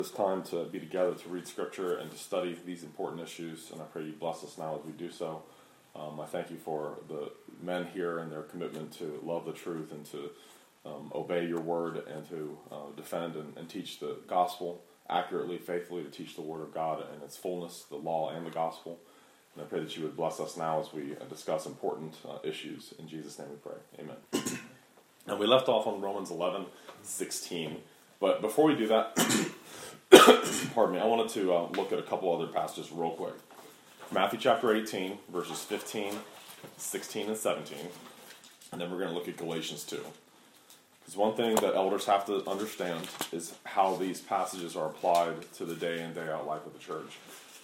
It's time to be together to read Scripture and to study these important issues, and I pray you bless us now as we do so. I thank you for the men here and their commitment to love the truth and to obey your word and to defend and teach the gospel accurately, faithfully, to teach the word of God in its fullness, the law and the gospel. And I pray that you would bless us now as we discuss important issues. In Jesus' name we pray. Amen. And we left off on Romans 11:16. But before we do that, pardon me, I wanted to look at a couple other passages real quick. Matthew chapter 18, verses 15, 16, and 17. And then we're going to look at Galatians 2. Because one thing that elders have to understand is how these passages are applied to the day in, day out life of the church.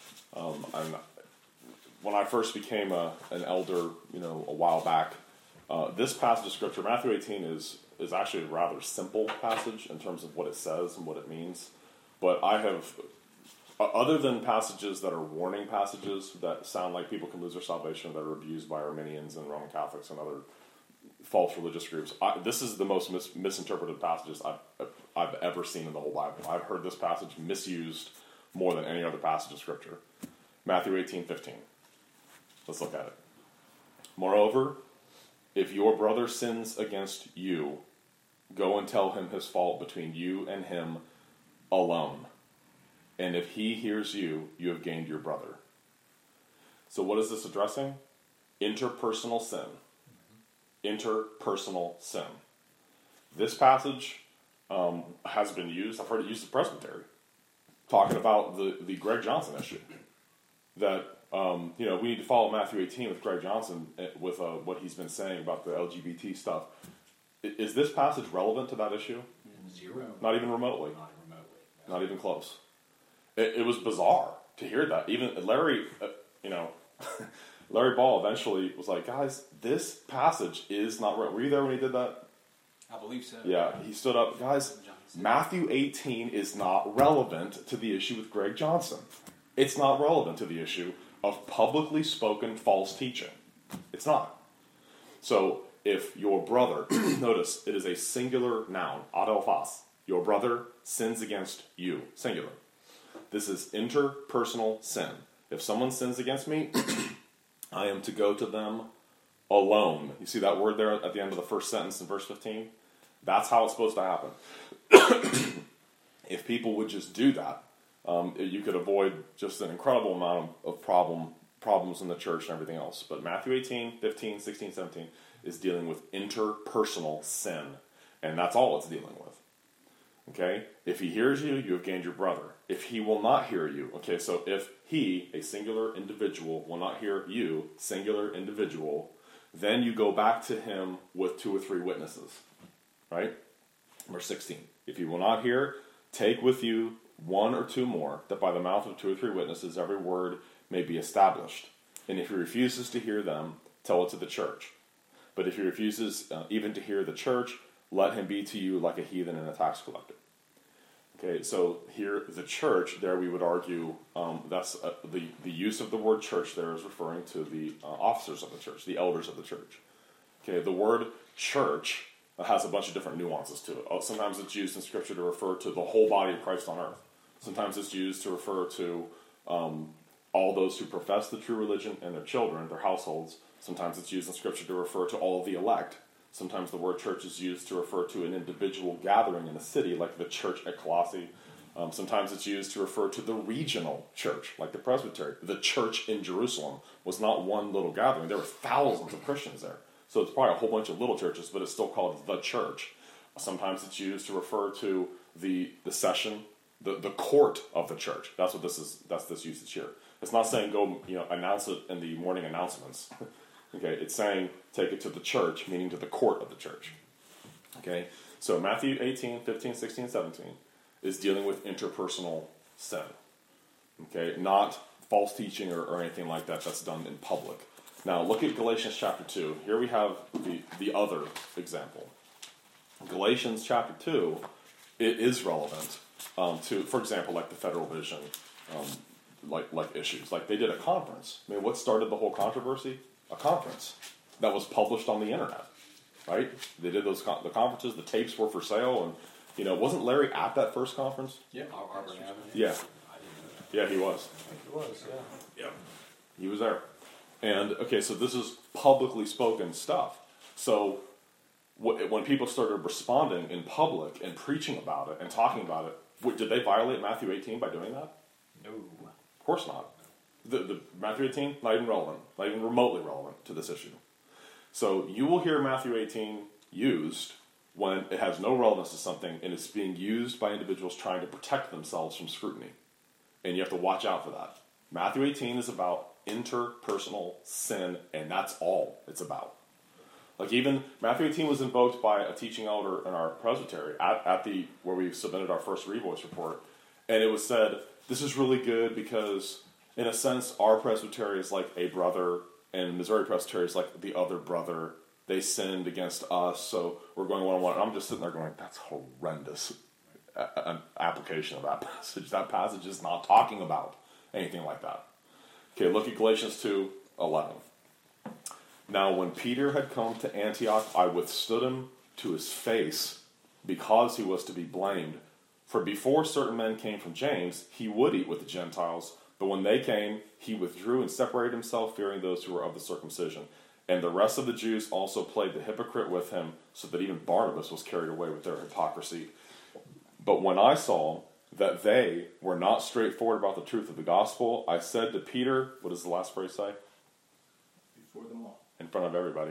When I first became an elder, a while back, this passage of Scripture, Matthew 18, is actually a rather simple passage in terms of what it says and what it means. But I have, other than passages that are warning passages that sound like people can lose their salvation, that are abused by Arminians and Roman Catholics and other false religious groups, this is the most misinterpreted passages I've ever seen in the whole Bible. I've heard this passage misused more than any other passage of Scripture. Matthew 18:15. Let's look at it. Moreover, if your brother sins against you, go and tell him his fault between you and him alone. And if he hears you, you have gained your brother. So what is this addressing? Interpersonal sin. Interpersonal sin. This passage has been used, I've heard it used at Presbytery, talking about the Greg Johnson issue. That, we need to follow Matthew 18 with Greg Johnson with what he's been saying about the LGBT stuff. Is this passage relevant to that issue? Zero. Not even remotely. Not remotely. No. Not even close. It was bizarre to hear that. Even Larry, Larry Ball eventually was like, guys, this passage is not right. Were you there when he did that? I believe so. Yeah, he stood up. Guys, Matthew 18 is not relevant to the issue with Greg Johnson. It's not relevant to the issue of publicly spoken false teaching. It's not. So, if your brother, notice, it is a singular noun, adelphos. Your brother sins against you, singular. This is interpersonal sin. If someone sins against me, I am to go to them alone. You see that word there at the end of the first sentence in verse 15? That's how it's supposed to happen. If people would just do that, you could avoid just an incredible amount of problems in the church and everything else. But Matthew 18, 15, 16, 17 is dealing with interpersonal sin. And that's all it's dealing with. Okay? If he hears you, you have gained your brother. If he will not hear you, okay, so if he, a singular individual, will not hear you, singular individual, then you go back to him with 2 or 3 witnesses. Right? Verse 16. If you will not hear, take with you 1 or 2 more, that by the mouth of 2 or 3 witnesses every word may be established. And if he refuses to hear them, tell it to the church. But if he refuses even to hear the church, let him be to you like a heathen and a tax collector. Okay, so here, the church, there we would argue, that's the use of the word church there is referring to the officers of the church, the elders of the church. Okay, the word church has a bunch of different nuances to it. Sometimes it's used in Scripture to refer to the whole body of Christ on earth. Sometimes it's used to refer to all those who profess the true religion and their children, their households. Sometimes it's used in Scripture to refer to all of the elect. Sometimes the word church is used to refer to an individual gathering in a city, like the church at Colossae. Sometimes it's used to refer to the regional church, like the Presbytery. The church in Jerusalem was not one little gathering. There were thousands of Christians there. So it's probably a whole bunch of little churches, but it's still called the church. Sometimes it's used to refer to the session, the court of the church. That's what this is. That's this usage here. It's not saying go, announce it in the morning announcements. Okay, it's saying take it to the church, meaning to the court of the church. Okay, so Matthew 18, 15, 16, 17 is dealing with interpersonal sin. Okay, not false teaching or anything like that that's done in public. Now, look at Galatians chapter 2. Here we have the other example. Galatians chapter 2, it is relevant to, for example, like the federal vision, like issues. Like they did a conference. I mean, what started the whole controversy? A conference that was published on the internet, right? They did the conferences. The tapes were for sale, You know, wasn't Larry at that first conference? Yeah, Auburn Avenue. Yeah. I didn't know that. Yeah, he was. I think it was, yeah. Yeah. He was there. And, okay, so this is publicly spoken stuff. So when people started responding in public and preaching about it and talking about it, did they violate Matthew 18 by doing that? No. Of course not. The Matthew 18, not even relevant, not even remotely relevant to this issue. So you will hear Matthew 18 used when it has no relevance to something and it's being used by individuals trying to protect themselves from scrutiny. And you have to watch out for that. Matthew 18 is about interpersonal sin, and that's all it's about. Like even Matthew 18 was invoked by a teaching elder in our presbytery at the where we submitted our first Revoice report, and it was said, this is really good because, in a sense, our presbytery is like a brother, and Missouri Presbytery is like the other brother. They sinned against us, so we're going one-on-one. And I'm just sitting there going, that's horrendous. An application of that passage. That passage is not talking about anything like that. Okay, look at Galatians 2:11. Now, when Peter had come to Antioch, I withstood him to his face because he was to be blamed. For before certain men came from James, he would eat with the Gentiles. But when they came, he withdrew and separated himself, fearing those who were of the circumcision. And the rest of the Jews also played the hypocrite with him, so that even Barnabas was carried away with their hypocrisy. But when I saw that they were not straightforward about the truth of the gospel, I said to Peter, what does the last phrase say? Before them all. In front of everybody.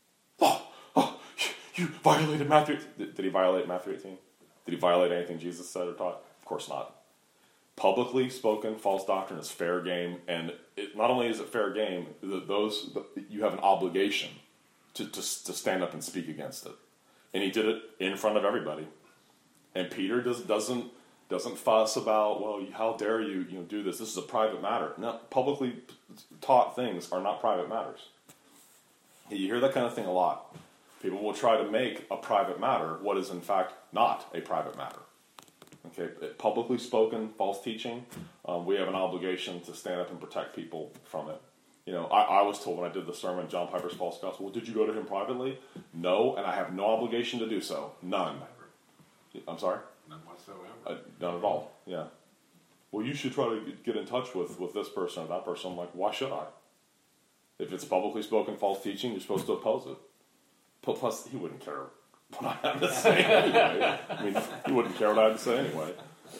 You violated Matthew. Did he violate Matthew 18? Did he violate anything Jesus said or taught? Of course not. Publicly spoken false doctrine is fair game, and not only is it fair game, you have an obligation to stand up and speak against it. And he did it in front of everybody. And Peter doesn't fuss about, well, how dare you do this? This is a private matter. No, publicly taught things are not private matters. You hear that kind of thing a lot. People will try to make a private matter what is in fact not a private matter. Okay, publicly spoken false teaching, we have an obligation to stand up and protect people from it. You know, I was told when I did the sermon, John Piper's False Gospel, well, did you go to him privately? No, and I have no obligation to do so. None. I'm sorry? None whatsoever. None at all, yeah. Well, you should try to get in touch with this person or that person. I'm like, why should I? If it's publicly spoken false teaching, you're supposed to oppose it. Plus, he wouldn't care what I had to say anyway. I mean, he wouldn't care what I had to say anyway.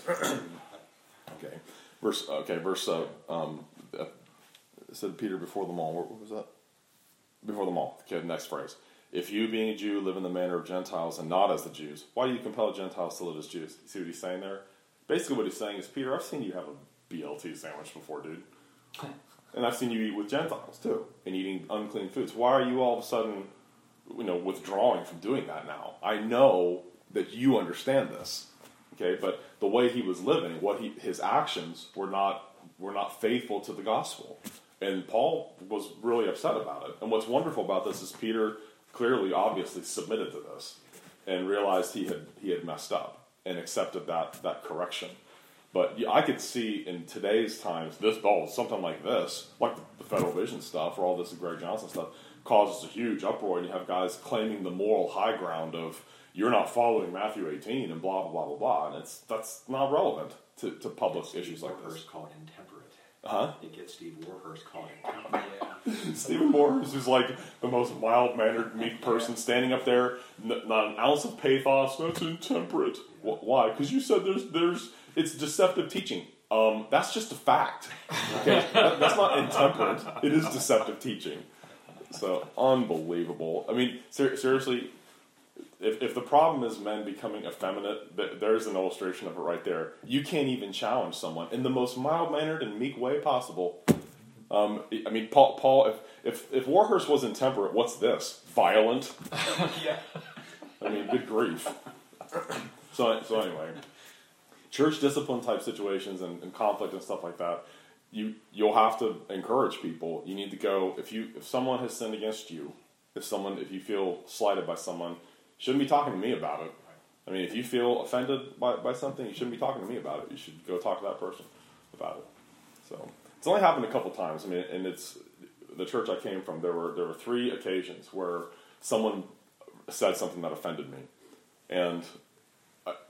Said Peter before them all. What was that? Before them all. Okay, next phrase. If you, being a Jew, live in the manner of Gentiles and not as the Jews, why do you compel Gentiles to live as Jews? You see what he's saying there? Basically what he's saying is, Peter, I've seen you have a BLT sandwich before, dude. And I've seen you eat with Gentiles, too, and eating unclean foods. Why are you all of a sudden, withdrawing from doing that now? I know that you understand this, okay? But the way he was living, his actions were not faithful to the gospel. And Paul was really upset about it. And what's wonderful about this is Peter clearly, obviously submitted to this and realized he had messed up and accepted that correction. But I could see in today's times, something like this, like the Federal Vision stuff or all this Greg Johnson stuff, causes a huge uproar, and you have guys claiming the moral high ground of, you're not following Matthew 18 and blah, blah, blah, blah, blah. And that's not relevant to public issues like this. Called intemperate. Huh? You get Steve Warhurst called intemperate. Yeah. Stephen Warhurst is like the most mild-mannered, meek person standing up there, not an ounce of pathos. That's intemperate. Why? Because you said it's deceptive teaching. That's just a fact. Okay, that's not intemperate. It is deceptive teaching. So unbelievable. I mean, seriously, if the problem is men becoming effeminate, there's an illustration of it right there. You can't even challenge someone in the most mild-mannered and meek way possible. I mean, Paul, if Warhurst was intemperate, what's this? Violent? Yeah. I mean, good grief. So anyway, church discipline type situations and conflict and stuff like that, you'll have to encourage people. You need to go, if someone has sinned against you, if you feel slighted by someone, you shouldn't be talking to me about it. I mean, if you feel offended by something, you shouldn't be talking to me about it. You should go talk to that person about it. So it's only happened a couple times. I mean, and it's the church I came from. There were 3 occasions where someone said something that offended me, and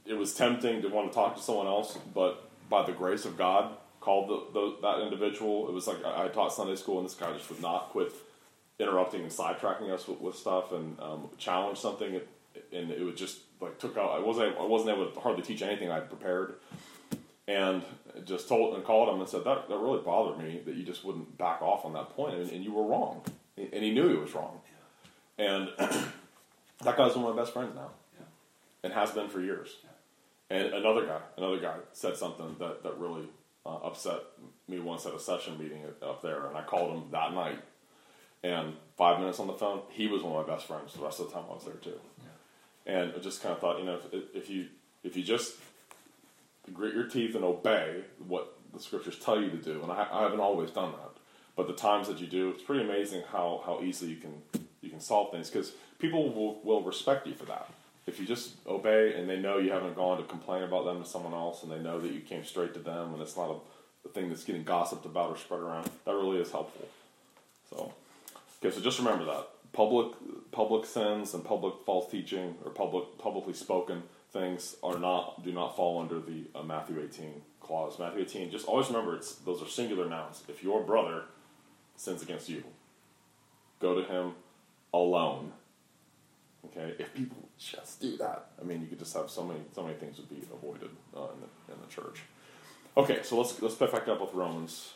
it was tempting to want to talk to someone else, but by the grace of God, called that individual. It was like I taught Sunday school, and this guy just would not quit interrupting and sidetracking us with stuff, and challenge something, and it would just like took out. I wasn't able to hardly teach anything I'd prepared, and just called him and said that really bothered me that you just wouldn't back off on that point, and you were wrong, and he knew he was wrong, and that guy's one of my best friends now, and has been for years. And another guy said something that really upset me once at a session meeting up there, and I called him that night. And 5 minutes on the phone, he was one of my best friends the rest of the time I was there too. Yeah. And I just kind of thought, if you just grit your teeth and obey what the scriptures tell you to do, and I haven't always done that, but the times that you do, it's pretty amazing how easily you can solve things, because people will respect you for that. If you just obey and they know you haven't gone to complain about them to someone else, and they know that you came straight to them, and it's not a thing that's getting gossiped about or spread around, that really is helpful. So, okay, so just remember that public sins and public false teaching or publicly spoken things do not fall under the Matthew 18 clause. Matthew 18, just always remember those are singular nouns. If your brother sins against you, go to him alone. Okay, if people just do that, I mean, you could just have so many things would be avoided in the church. Okay, so let's pick back up with Romans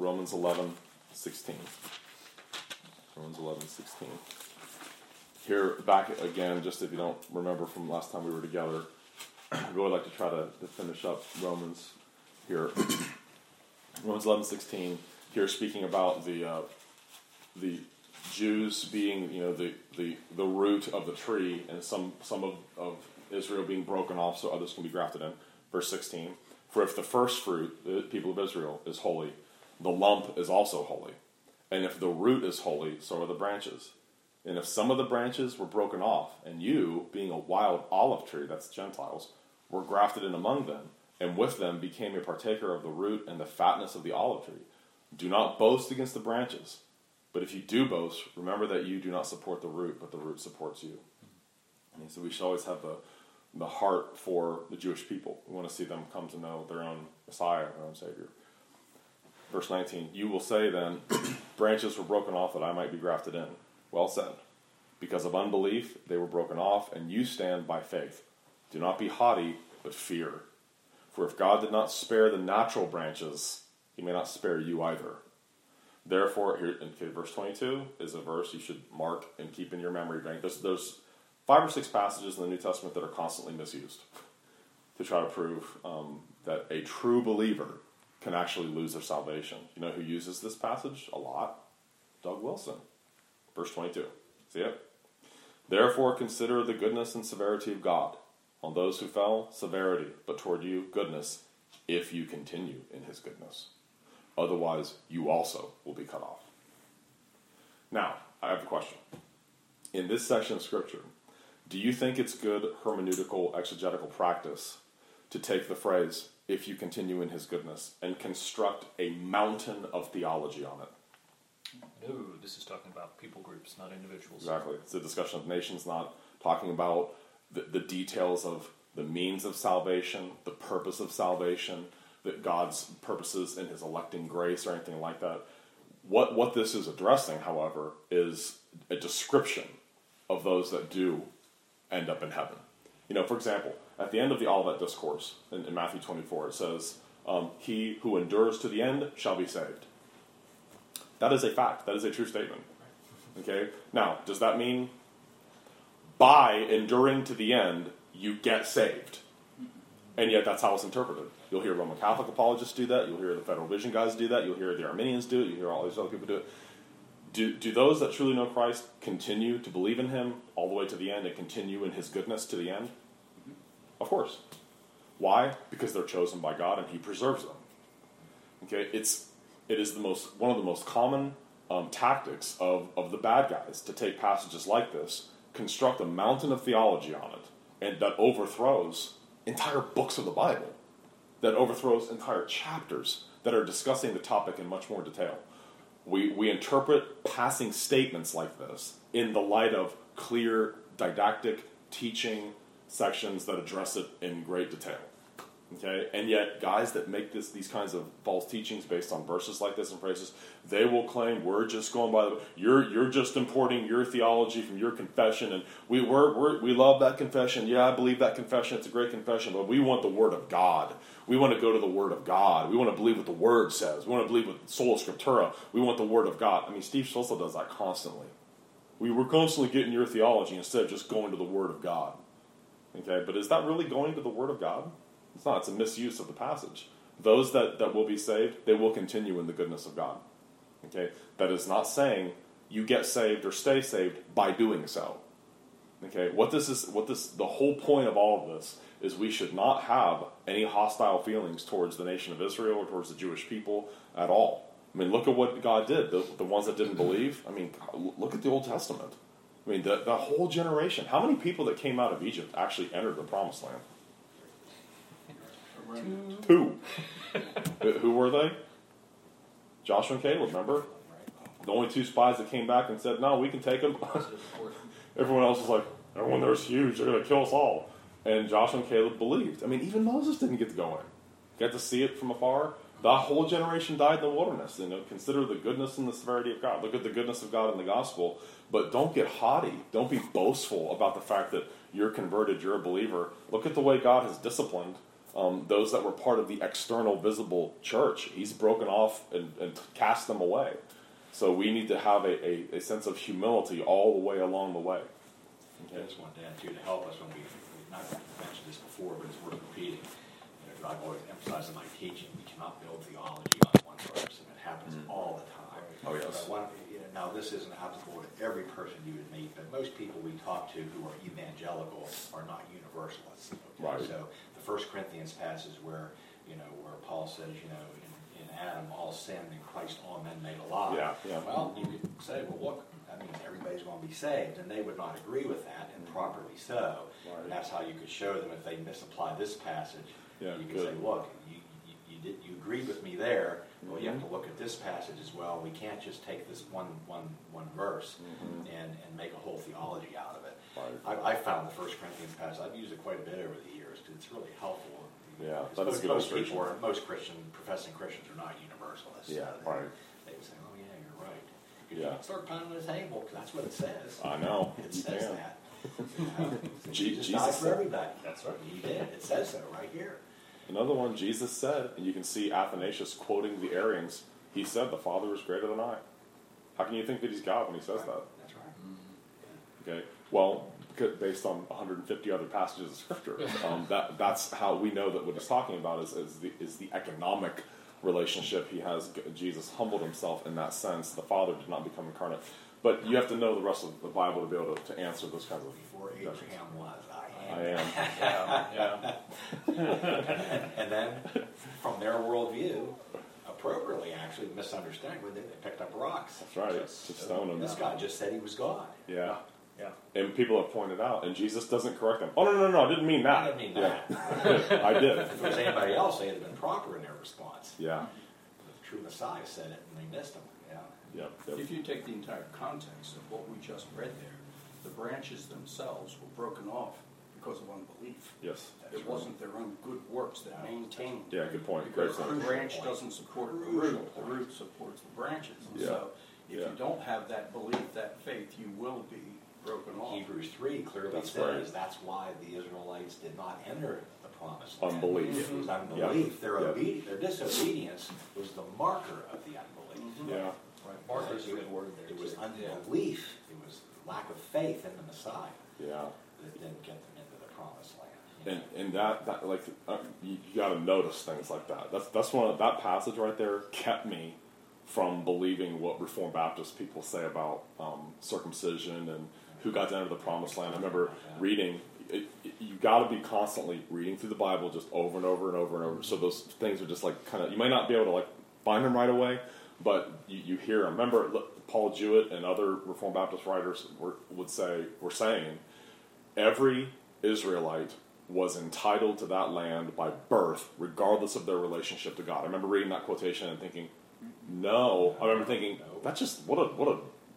11:16. Romans 11:16. Here, back again, just if you don't remember from last time we were together, I'd really like to try to finish up Romans here. Romans 11:16. Here, speaking about the Jews being, the root of the tree, and some of Israel being broken off so others can be grafted in. Verse 16, for if the first fruit, the people of Israel, is holy, the lump is also holy. And if the root is holy, so are the branches. And if some of the branches were broken off, and you, being a wild olive tree, that's Gentiles, were grafted in among them, and with them became a partaker of the root and the fatness of the olive tree, do not boast against the branches. But if you do boast, remember that you do not support the root, but the root supports you. And so we should always have the heart for the Jewish people. We want to see them come to know their own Messiah, their own Savior. Verse 19, you will say then, branches were broken off that I might be grafted in. Well said. Because of unbelief, they were broken off, and you stand by faith. Do not be haughty, but fear. For if God did not spare the natural branches, he may not spare you either. Therefore, here, verse 22 is a verse you should mark and keep in your memory bank. There's 5 or 6 passages in the New Testament that are constantly misused to try to prove that a true believer can actually lose their salvation. You know who uses this passage a lot? Doug Wilson. Verse 22. See it? Therefore, consider the goodness and severity of God. On those who fell, severity, but toward you, goodness, if you continue in his goodness. Otherwise, you also will be cut off. Now, I have a question. In this section of Scripture, do you think it's good hermeneutical, exegetical practice to take the phrase, if you continue in his goodness, and construct a mountain of theology on it? No, this is talking about people groups, not individuals. Exactly. It's a discussion of nations, not talking about the details of the means of salvation, the purpose of salvation, that God's purposes in his electing grace or anything like that. What this is addressing, however, is a description of those that do end up in heaven. For example, at the end of the Olivet Discourse in Matthew 24, it says, he who endures to the end shall be saved. That is a fact. That is a true statement. Okay? Now, does that mean by enduring to the end, you get saved? And yet that's how it's interpreted. You'll hear Roman Catholic apologists do that. You'll hear the Federal Vision guys do that. You'll hear the Arminians do it. You'll hear all these other people do it. Do those that truly know Christ continue to believe in him all the way to the end and continue in his goodness to the end? Of course. Why? Because they're chosen by God and he preserves them. Okay? It is one of the most common tactics of the bad guys to take passages like this, construct a mountain of theology on it, and that overthrows entire books of the Bible, that overthrows entire chapters that are discussing the topic in much more detail. We interpret passing statements like this in the light of clear didactic teaching sections that address it in great detail. Okay, and yet guys that make these kinds of false teachings based on verses like this and phrases, they will claim we're just going by the you're just importing your theology from your confession, and we love that confession. Yeah, I believe that confession. It's a great confession, but we want the Word of God. We want to go to the Word of God. We want to believe what the Word says. We want to believe what sola scriptura. We want the Word of God. I mean, Steve Schultz does that constantly. We're constantly getting your theology instead of just going to the Word of God. Okay, but is that really going to the Word of God? It's not. It's a misuse of the passage. Those that will be saved, they will continue in the goodness of God. Okay? That is not saying you get saved or stay saved by doing so. Okay? The whole point of all of this is we should not have any hostile feelings towards the nation of Israel or towards the Jewish people at all. I mean, look at what God did. The ones that didn't believe, I mean, look at the Old Testament. I mean, the whole generation. How many people that came out of Egypt actually entered the Promised Land? 2. Who were they? Joshua and Caleb, remember? The only 2 spies that came back and said, no, we can take them. Everyone else was like, everyone there is huge, they're going to kill us all. And Joshua and Caleb believed. I mean, even Moses didn't get to go in. Got to see it from afar. The whole generation died in the wilderness. Consider the goodness and the severity of God. Look at the goodness of God in the gospel. But don't get haughty. Don't be boastful about the fact that you're converted, you're a believer. Look at the way God has disciplined those that were part of the external, visible church. He's broken off and cast them away. So we need to have a sense of humility all the way along the way. Okay. I just want to add, too, to help us when we've not mentioned this before, but it's worth repeating. I've always emphasized in my teaching, we cannot build theology on one verse, and it happens all the time. Oh, yes. Now, this isn't applicable to every person you would meet, but most people we talk to who are evangelical are not universalists. Okay? Right. So the 1 Corinthians passage where Paul says, in Adam all sinned, in Christ all men made alive. Yeah. Well, you could say, well, look, that means everybody's going to be saved, and they would not agree with that, and properly so. Right. And that's how you could show them if they misapply this passage. Yeah, you could say, look, you agreed with me there. Well, you have to look at this passage as well. We can't just take this one verse and make a whole theology out of it. Right. I found the 1 Corinthians passage. I've used it quite a bit over the years because it's really helpful. Yeah, that's a good illustration. Most professing Christians are not universalists. Yeah, right. They would say, oh, yeah, you're right. You Yeah. can start pounding on the table because that's what it says. I know. It You says can. that. Jesus died for said- everybody. That's right. He did. It says so right here. Another one, Jesus said, and you can see Athanasius quoting the Arians, he said, the Father is greater than I. How can you think that he's God when he says that? That's right. Okay. Well, based on 150 other passages of Scripture, that's how we know that what he's talking about is the economic relationship he has. Jesus humbled himself in that sense. The Father did not become incarnate. But you have to know the rest of the Bible to be able to answer those kinds of Before questions. Abraham was, I am. Yeah. And then, from their worldview, appropriately actually misunderstanding when they picked up rocks. That's right. To stone him. This guy just said he was God. Yeah. Yeah. And people have pointed out, and Jesus doesn't correct them. Oh, no, I didn't mean that. I didn't mean that. Yeah. I did. If it was anybody else, they'd have been proper in their response. Yeah. The true Messiah said it, and they missed him. Yeah. Yep. If you take the entire context of what we just read there, the branches themselves were broken off because of unbelief. Yes. It wasn't their own good works that maintained. Yeah, good point. Great Because the point. branch doesn't support the root, the root supports the branches. And Yeah. so if Yeah. you don't have that belief, that faith, you will be broken off. Hebrews 3 clearly That's says right. that's why the Israelites did not enter the promised land. Unbelief. It was unbelief. Yep. Their, Yep. their disobedience was the marker of the unbelief. Yeah. Right. Martha's a good word there. It was too. unbelief. It was lack of faith in the Messiah Yeah. that didn't get them into the promised land. And that like you got to notice things like that. That's one of that passage right there kept me from believing what Reformed Baptist people say about circumcision and who got to enter the promised land. I remember reading. You got to be constantly reading through the Bible just over and over and over and over. So those things are just like kind of you might not be able to like find them right away, but you hear them. Remember Paul Jewett and other Reformed Baptist writers were saying every Israelite was entitled to that land by birth, regardless of their relationship to God. I remember reading that quotation and thinking, no. I remember thinking, that's just what a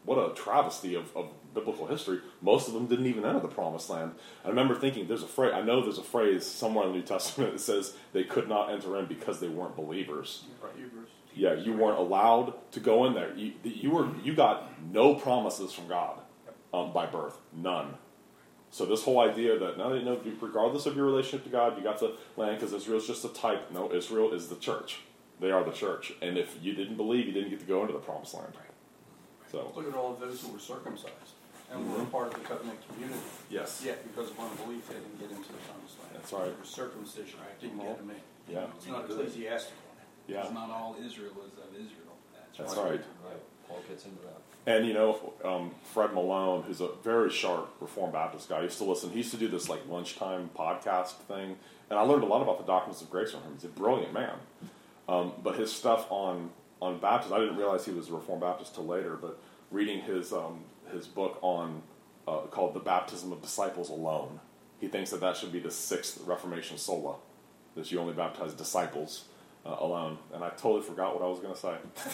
what a travesty of biblical history. Most of them didn't even enter the promised land. I remember thinking, there's a phrase somewhere in the New Testament that says they could not enter in because they weren't believers. Hebrews. Yeah, you weren't allowed to go in there. You got no promises from God by birth, none. So this whole idea that no, regardless of your relationship to God, you got the land because Israel is just a type. No, Israel is the church. They are the church, and if you didn't believe, you didn't get to go into the promised land. So Look at all of those who were circumcised and were part of the covenant community. yes, Yet, because of unbelief, they didn't get into the promised land. That's right. Their circumcision didn't get them in. Yeah. It's not ecclesiastical. yeah, It's not all Israel is of Israel. that's right. Right. Paul gets into that. And Fred Malone, who's a very sharp Reformed Baptist guy, I used to listen. He used to do this like lunchtime podcast thing, and I learned a lot about the doctrines of grace from him. He's a brilliant man. But his stuff on baptism, I didn't realize he was a Reformed Baptist till later. But reading his book on called "The Baptism of Disciples Alone," he thinks that should be the sixth Reformation sola, that you only baptize disciples alone. And I totally forgot what I was going to say.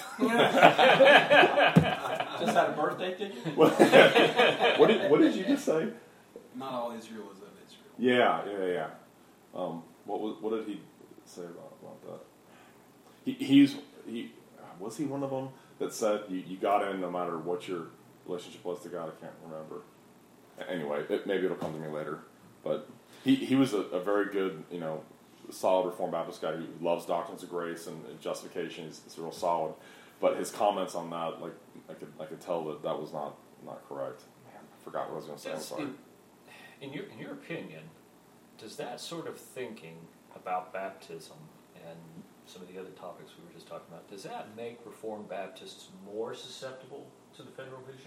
Just had a birthday, did you? What did you just say? Not all Israel is of Israel. Yeah. What did he say about that? Was he one of them that said you got in no matter what your relationship was to God? I can't remember. Anyway, maybe it'll come to me later. But he was a very good, solid Reformed Baptist guy who loves doctrines of grace and justification. He's real solid. But his comments on that, like I could tell that was not correct. Man, I forgot what I was going to say. I'm sorry. In your opinion, does that sort of thinking about baptism and some of the other topics we were just talking about, does that make Reformed Baptists more susceptible to the federal vision?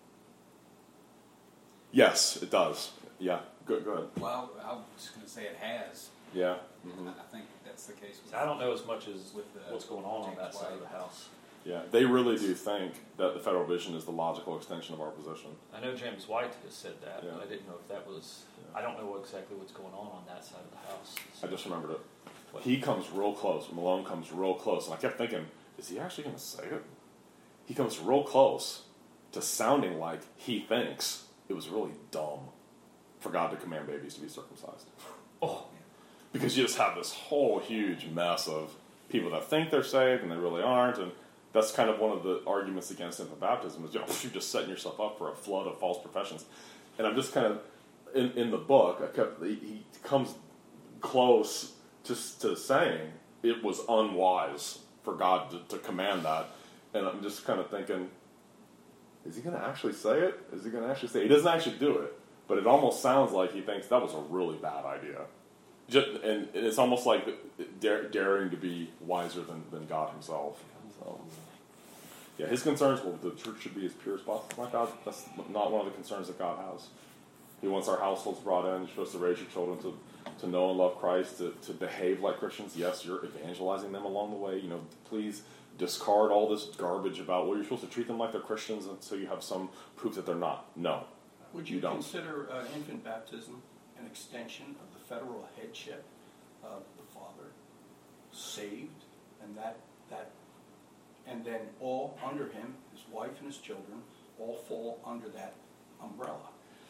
Yes, it does. Yeah, go ahead. Well, I was just going to say it has. Yeah. Mm-hmm. I think that's the case. I don't know as much as with what's going on James that side White. of the house. Yeah, they really do think that the federal vision is the logical extension of our position. I know James White has said that, Yeah. but I didn't know if that was... I don't know exactly what's going on that side of the house. I just remembered it. He comes real close. Malone comes real close. And I kept thinking, is he actually going to say it? He comes real close to sounding like he thinks it was really dumb for God to command babies to be circumcised. Oh, Because you just have this whole huge mess of people that think they're saved and they really aren't. And that's kind of one of the arguments against infant baptism is, you're just setting yourself up for a flood of false professions. And I'm just kind of, in the book, he comes close to saying it was unwise for God to command that. And I'm just kind of thinking, is he going to actually say it? Is he going to actually say it? He doesn't actually do it, but it almost sounds like he thinks that was a really bad idea. And it's almost like daring to be wiser than God himself. So, yeah, his concerns, the church should be as pure as possible. My God, that's not one of the concerns that God has. He wants our households brought in. You're supposed to raise your children to know and love Christ, to behave like Christians. Yes, you're evangelizing them along the way. Please discard all this garbage about, well, you're supposed to treat them like they're Christians, and so you have some proof that they're not. No. Would you don't. consider infant baptism an extension of the federal headship of the father, saved, and and then all under him, his wife and his children, all fall under that umbrella?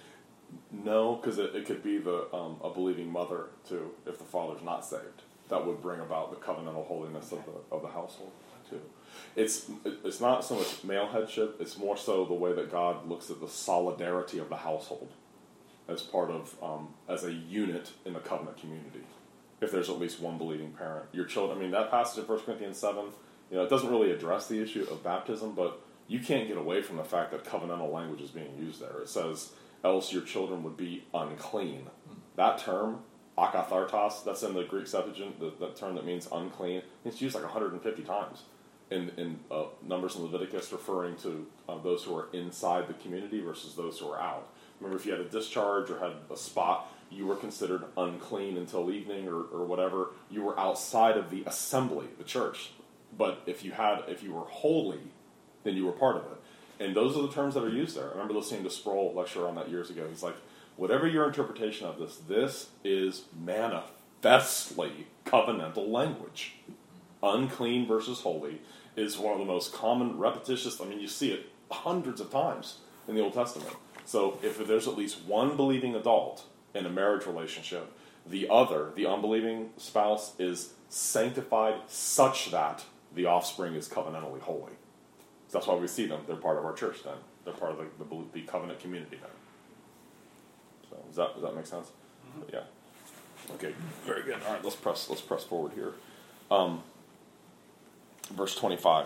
No, because it could be a believing mother too, if the father's not saved. That would bring about the covenantal holiness of the household too. It's not so much male headship; it's more so the way that God looks at the solidarity of the household as part of as a unit in the covenant community. If there's at least one believing parent, your children. I mean, that passage in 1 Corinthians 7, it doesn't really address the issue of baptism, but you can't get away from the fact that covenantal language is being used there. It says, else your children would be unclean. That term, akathartos, that's in the Greek Septuagint, that term that means unclean, it's used like 150 times in Numbers and Leviticus, referring to those who are inside the community versus those who are out. Remember, if you had a discharge or had a spot, you were considered unclean until evening or whatever. You were outside of the assembly, the church. But if you were holy, then you were part of it. And those are the terms that are used there. I remember listening to Sproul lecture on that years ago. He's like, whatever your interpretation of this is manifestly covenantal language. Unclean versus holy is one of the most common repetitious. I mean, you see it hundreds of times in the Old Testament. So if there's at least one believing adult in a marriage relationship, the other, the unbelieving spouse, is sanctified such that the offspring is covenantally holy. So that's why we see them. They're part of our church then. They're part of the covenant community then. So does that make sense? Mm-hmm. Yeah. Okay, very good. All right, let's press forward here. Verse 25.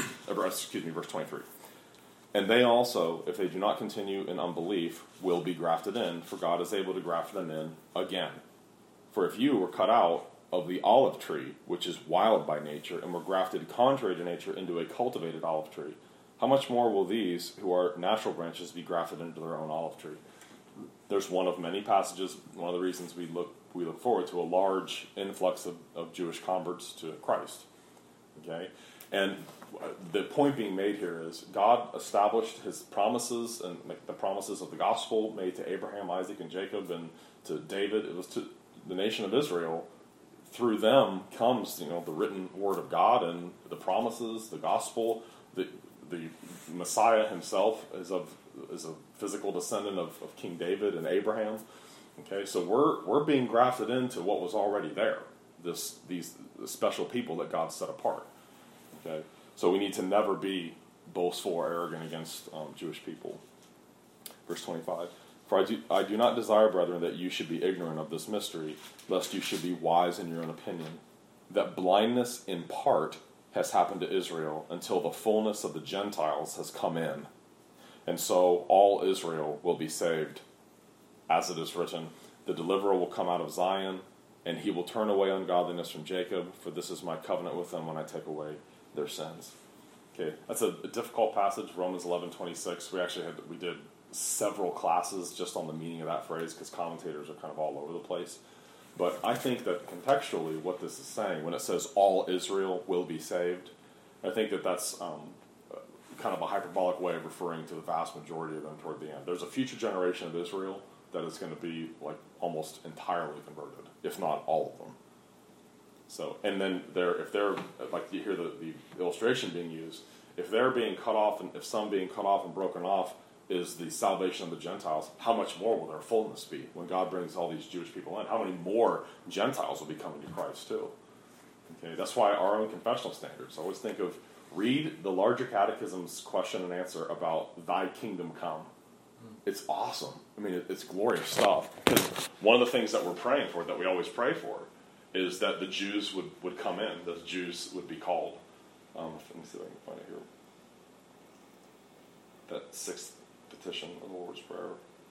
Verse 23. And they also, if they do not continue in unbelief, will be grafted in, for God is able to graft them in again. For if you were cut out of the olive tree, which is wild by nature, and were grafted contrary to nature into a cultivated olive tree, how much more will these, who are natural branches, be grafted into their own olive tree? There's one of many passages. One of the reasons we look forward to a large influx of Jewish converts to Christ. Okay, and the point being made here is God established His promises and the promises of the gospel made to Abraham, Isaac, and Jacob, and to David. It was to the nation of Israel. Through them comes, the written word of God and the promises, the gospel. The Messiah Himself is a physical descendant of King David and Abraham. Okay, so we're being grafted into what was already there. These special people that God set apart. Okay, so we need to never be boastful or arrogant against Jewish people. Verse 25. For I do not desire, brethren, that you should be ignorant of this mystery, lest you should be wise in your own opinion, that blindness in part has happened to Israel until the fullness of the Gentiles has come in. And so all Israel will be saved. As it is written, the deliverer will come out of Zion, and he will turn away ungodliness from Jacob, for this is my covenant with them when I take away their sins. Okay, that's a difficult passage, Romans 11:26. We did several classes just on the meaning of that phrase because commentators are kind of all over the place. But I think that contextually what this is saying, when it says all Israel will be saved, I think that that's kind of a hyperbolic way of referring to the vast majority of them toward the end. There's a future generation of Israel that is going to be like almost entirely converted, if not all of them. So, and then if they're like you hear the illustration being used, if they're being cut off, and if some being cut off and broken off is the salvation of the Gentiles, how much more will their fullness be when God brings all these Jewish people in? How many more Gentiles will be coming to Christ too? Okay, that's why our own confessional standards. I always think of read the larger catechism's question and answer about "Thy kingdom come." It's awesome. I mean, it's glorious stuff. Because one of the things that we're praying for, that we always pray for, is that the Jews would come in, that the Jews would be called. Let me see if I can find it here. That sixth petition of the Lord's Prayer.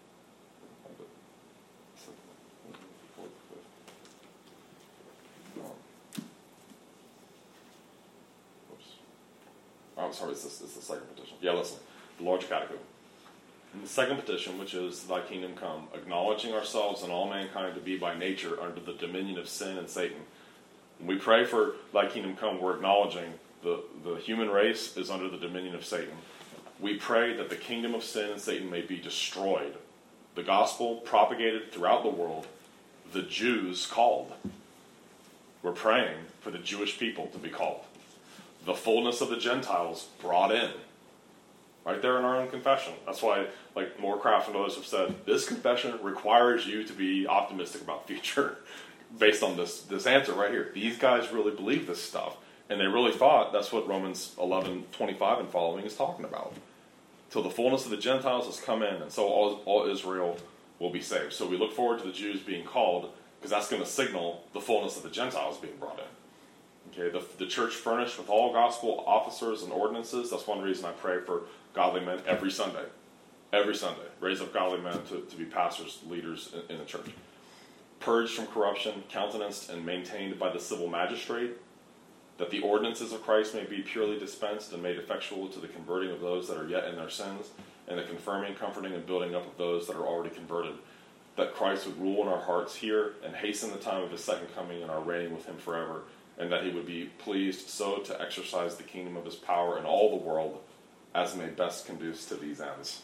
I'm sorry, it's the second petition. Yeah, listen. The Large Catechism. In the second petition, which is Thy kingdom come, acknowledging ourselves and all mankind to be by nature under the dominion of sin and Satan. When we pray for Thy kingdom come, we're acknowledging the human race is under the dominion of Satan. We pray that the kingdom of sin and Satan may be destroyed. The gospel propagated throughout the world, the Jews called. We're praying for the Jewish people to be called. The fullness of the Gentiles brought in. Right there in our own confession. That's why, like Moorcraft and others have said, this confession requires you to be optimistic about the future based on this answer right here. These guys really believe this stuff. And they really thought that's what Romans 11:25 and following is talking about. Till the fullness of the Gentiles has come in, and so all Israel will be saved. So we look forward to the Jews being called, because that's going to signal the fullness of the Gentiles being brought in. Okay, the church furnished with all gospel officers and ordinances. That's one reason I pray for godly men every Sunday. Every Sunday. Raise up godly men to be pastors, leaders in the church. Purged from corruption, countenanced and maintained by the civil magistrate, that the ordinances of Christ may be purely dispensed and made effectual to the converting of those that are yet in their sins, and the confirming, comforting, and building up of those that are already converted, that Christ would rule in our hearts here and hasten the time of His second coming and our reigning with Him forever, and that He would be pleased so to exercise the kingdom of His power in all the world as may best conduce to these ends.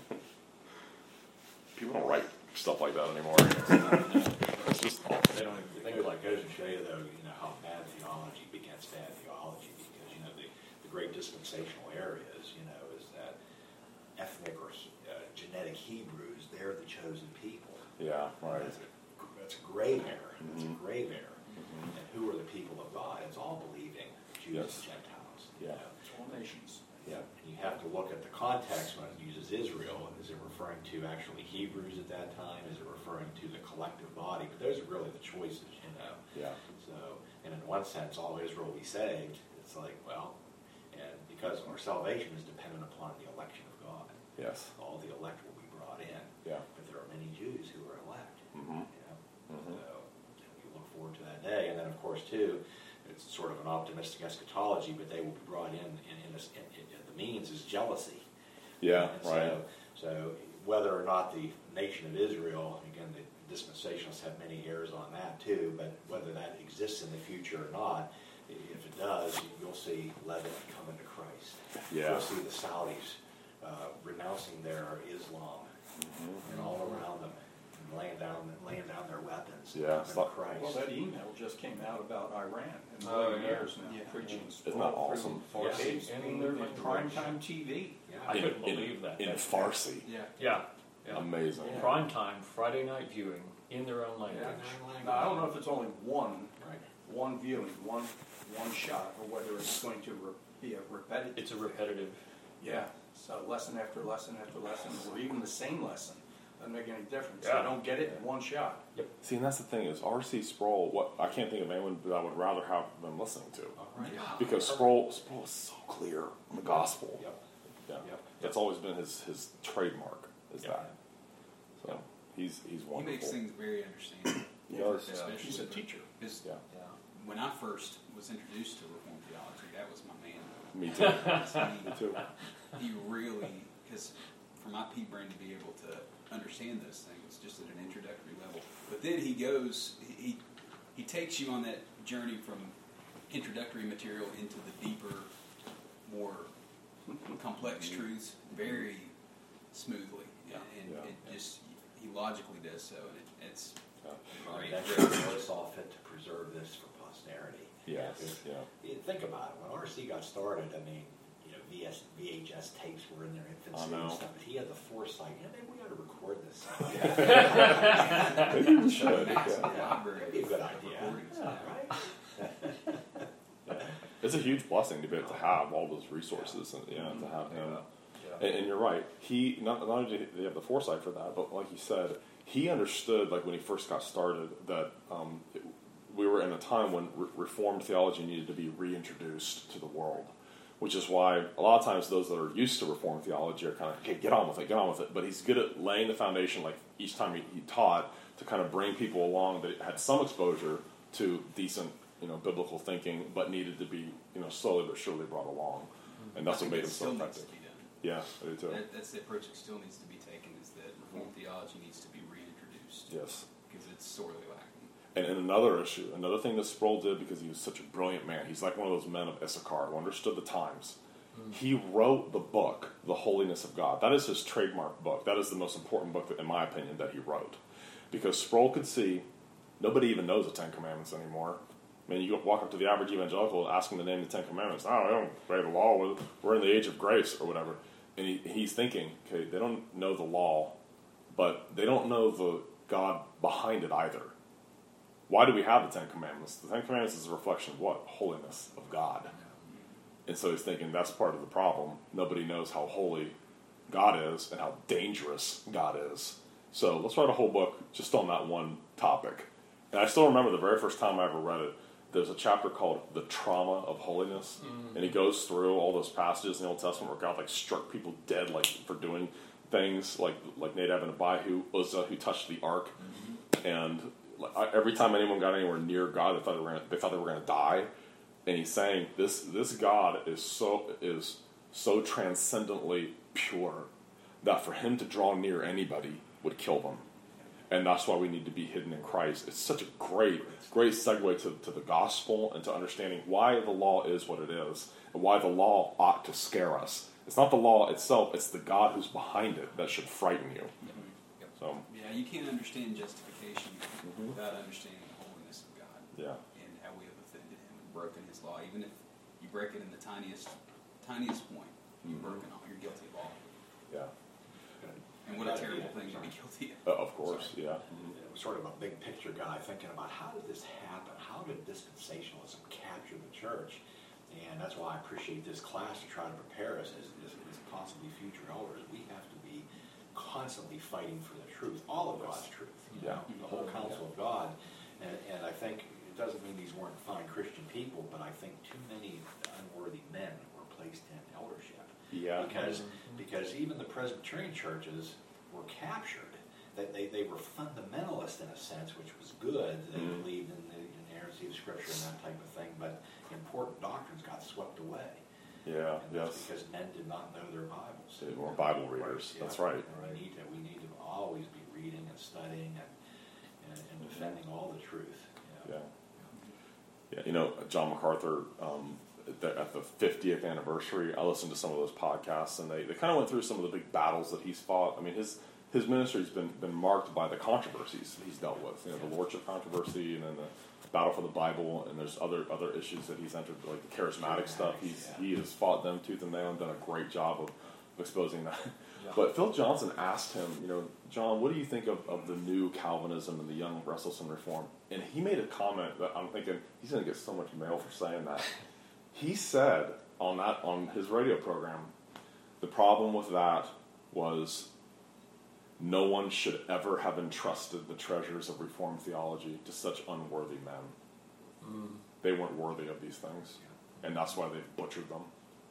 People don't write stuff like that anymore. It's just they don't even think it like goes to show you though, how bad theology begets bad theology, because the great dispensational area is that ethnic or genetic Hebrews, they're the chosen people. Yeah, right. That's a grave area. That's a grave area. And who are the people of God? It's all believing Jews and Gentiles. Yeah. It's all nations. Yeah. And you have to look at the context when it uses Israel. Is it referring to actually Hebrews at that time? Is it referring to the collective body? But those are really the choices, you know. Yeah. So, and in one sense, all Israel will be saved. It's like, well, and because our salvation is dependent upon the election of God. Yes. All the elect will be brought in. Yeah. But there are many Jews who are elect. Mm-hmm. You know? So we look forward to that day. And then, of course, too, it's sort of an optimistic eschatology, but they will be brought in the means is jealousy. Yeah, and right. So whether or not the nation of Israel, again, the dispensationalists have many errors on that too, but whether that exists in the future or not, if it does, you'll see Lebanon come into Christ. Yeah. You'll see the Saudis renouncing their Islam and all around them, and laying down their weapons. Yeah, and coming to Christ. Well, that email just came out about Iran and Oh, yeah. millionaires now Yeah. preaching. Isn't that awesome? Farsi It's in being their in language. primetime TV. Yeah. I couldn't believe that. In That's- Farsi. Yeah. Yeah. Yeah. Amazing. Yeah. Prime time, Friday night viewing in their own language. Now, I don't know if it's only one Right. viewing, one shot, or whether it's going to be a repetitive. It's a repetitive. Yeah, so lesson after lesson after lesson, or even the same lesson, doesn't make any difference. Yeah. You don't get it in one shot. See, and that's the thing is R.C. Sproul. What I can't think of anyone that I would rather have them listening to, Right. because Sproul is so clear on the gospel. Yep. Yeah, Yep. that's always been his trademark. Is Yep. that? So he's He wonderful. makes things very understandable. He does. Especially He's a teacher. Because Yeah, Yeah. when I first was introduced to Reformed theology, that was my man. me too. Me too. He really, because for my pea brain to be able to understand those things, just at an introductory level. But then he goes, he takes you on that journey from introductory material into the deeper, more complex truths very smoothly. Yeah. And Yeah. it just, he logically does so, and it's great. That's really saw fit to preserve this for posterity. Yes. Yeah. You think about it. When RC got started, I mean, you know, VHS tapes were in their infancy I know. and stuff, but he had the foresight. You know, maybe we ought to record this. Maybe we should. Massive Yeah. library That'd be a good of idea. recordings. Right? It's a huge blessing to be able to have all those resources and to have him. And you're right. He not only did he have the foresight for that, but like you said, he understood, like when he first got started, that we were in a time when Reformed theology needed to be reintroduced to the world, which is why a lot of times those that are used to Reformed theology are kind of, okay, get on with it. But he's good at laying the foundation, like each time he taught, to kind of bring people along that had some exposure to decent, biblical thinking, but needed to be, slowly but surely brought along. And that's what made him so still needs effective. to be done. Yeah, I do too. That's the approach that still needs to be taken, is that Reformed theology needs to be reintroduced. Yes. Because it's sorely lacking. And another issue, another thing that Sproul did, because he was such a brilliant man, he's like one of those men of Issachar who understood the times. He wrote the book, The Holiness of God. That is his trademark book. That is the most important book, in my opinion, that he wrote. Because Sproul could see, nobody even knows the Ten Commandments anymore. I mean, you walk up to the average evangelical, ask them to name the Ten Commandments. Oh, they don't obey the law. We're in the age of grace or whatever. And he's thinking, okay, they don't know the law, but they don't know the God behind it either. Why do we have the Ten Commandments? The Ten Commandments is a reflection of what? Holiness of God. And so he's thinking that's part of the problem. Nobody knows how holy God is and how dangerous God is. So let's write a whole book just on that one topic. And I still remember the very first time I ever read it, there's a chapter called The Trauma of Holiness. And he goes through all those passages in the Old Testament where God struck people dead for doing things like Nadab and Abihu, Uzzah, who touched the ark. And every time anyone got anywhere near God, they thought they were going to die. And he's saying this God is so transcendently pure that for him to draw near anybody would kill them. And that's why we need to be hidden in Christ. It's such a great segue to the gospel and to understanding why the law is what it is and why the law ought to scare us. It's not the law itself, it's the God who's behind it that should frighten you. So, Yeah, you can't understand justification without understanding the holiness of God. yeah. And how we have offended him and broken his law. Even if you break it in the tiniest point, you're guilty of all. Yeah. And what a terrible thing to be guilty of. Of course, yeah. It was sort of a big picture guy thinking about how did this happen? How did dispensationalism capture the church? And that's why I appreciate this class to try to prepare us as possibly future elders. We have to be constantly fighting for the truth, all of God's truth, Yeah. the whole counsel of God. And I think it doesn't mean these weren't fine Christian people, but I think too many unworthy men were placed in eldership. Yeah. Because even the Presbyterian churches were captured. They were fundamentalist in a sense, which was good. They believed in the inerrancy of Scripture and that type of thing, but important doctrines got swept away. Yeah, And that's because men did not know their Bibles. They weren't Bible readers. Yeah. That's right. And we need to always be reading and studying and defending all the truth. Yeah. Yeah, you know, John MacArthur, at the 50th anniversary, I listened to some of those podcasts, and they kind of went through some of the big battles that he's fought. I mean, his ministry's been marked by the controversies he's dealt with. You know, the lordship controversy, and then the battle for the Bible, and there's other issues that he's entered, like the charismatic stuff. He has fought them tooth and nail and done a great job of exposing that. Yeah. But Phil Johnson asked him, you know, John, what do you think of the new Calvinism and the young Wesleyan reform? And he made a comment that I'm thinking he's going to get so much mail for saying that. He said on his radio program, the problem with that was no one should ever have entrusted the treasures of Reformed theology to such unworthy men. They weren't worthy of these things, and that's why they butchered them.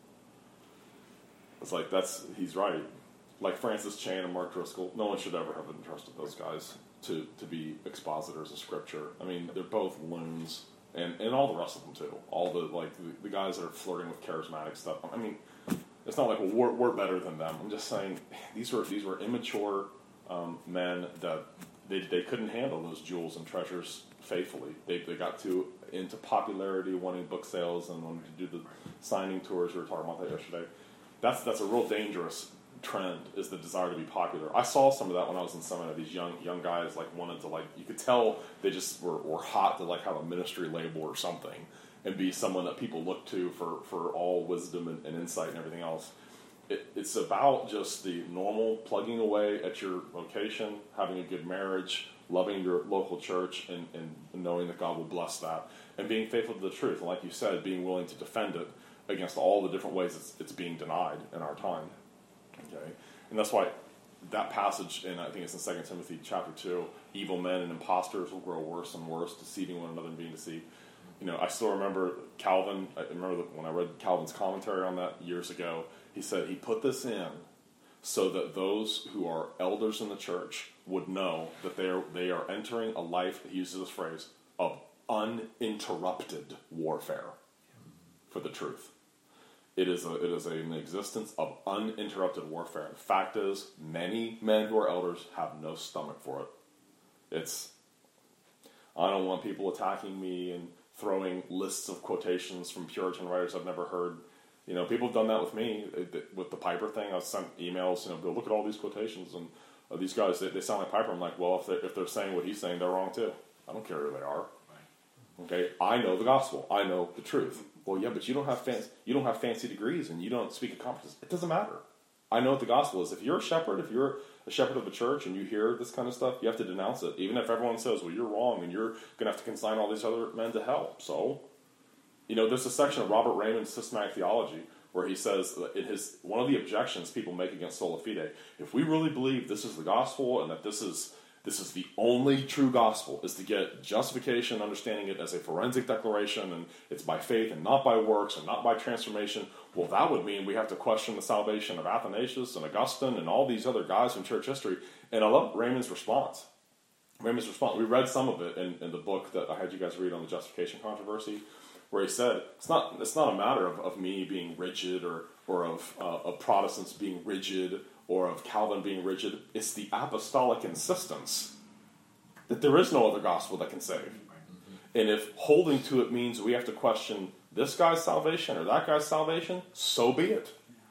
It's like he's right. Like Francis Chan and Mark Driscoll, no one should ever have entrusted those guys to be expositors of Scripture. I mean, they're both loons, and all the rest of them too. All the guys that are flirting with charismatic stuff. I mean, it's not like, well, we're better than them. I'm just saying these were immature men that they couldn't handle those jewels and treasures faithfully. They got too into popularity, wanting book sales, and wanting to do the signing tours. We were talking about that yesterday. That's a real dangerous trend, is the desire to be popular. I saw some of that when I was in seminary. These young guys wanted to, you could tell they just were hot to have a ministry label or something and be someone that people look to for all wisdom and insight and everything else. It's about just the normal plugging away at your vocation, having a good marriage, loving your local church, and knowing that God will bless that, and being faithful to the truth. And like you said, being willing to defend it against all the different ways it's being denied in our time. Okay, and that's why that passage, and I think it's in 2 Timothy chapter 2, evil men and impostors will grow worse and worse, deceiving one another and being deceived. You know, I still remember Calvin. I remember when I read Calvin's commentary on that years ago. He said he put this in so that those who are elders in the church would know that they are entering a life, he uses this phrase, of uninterrupted warfare for the truth. It is an existence of uninterrupted warfare. The fact is, many men who are elders have no stomach for it. I don't want people attacking me and throwing lists of quotations from Puritan writers I've never heard. You know, people have done that with me with the Piper thing. I've sent emails, go look at all these quotations, and these guys, they sound like Piper. I'm like, well, if they're saying what he's saying, they're wrong too. I don't care who they are. Okay, I know the gospel. I know the truth. Well, yeah, but you don't have fancy degrees, and you don't speak at conferences. It doesn't matter. I know what the gospel is. If you're a shepherd of a church, and you hear this kind of stuff, you have to denounce it. Even if everyone says, well, you're wrong, and you're going to have to consign all these other men to hell. So, there's a section of Robert Raymond's Systematic Theology where he says in one of the objections people make against sola fide, if we really believe this is the gospel and that this is the only true gospel, is to get justification, understanding it as a forensic declaration, and it's by faith and not by works and not by transformation. Well, that would mean we have to question the salvation of Athanasius and Augustine and all these other guys from church history. And I love Raymond's response. We read some of it in the book that I had you guys read on the justification controversy, where he said, it's not a matter of me being rigid or of Protestants being rigid or of Calvin being rigid. It's the apostolic insistence that there is no other gospel that can save. And if holding to it means we have to question this guy's salvation or that guy's salvation, so be it.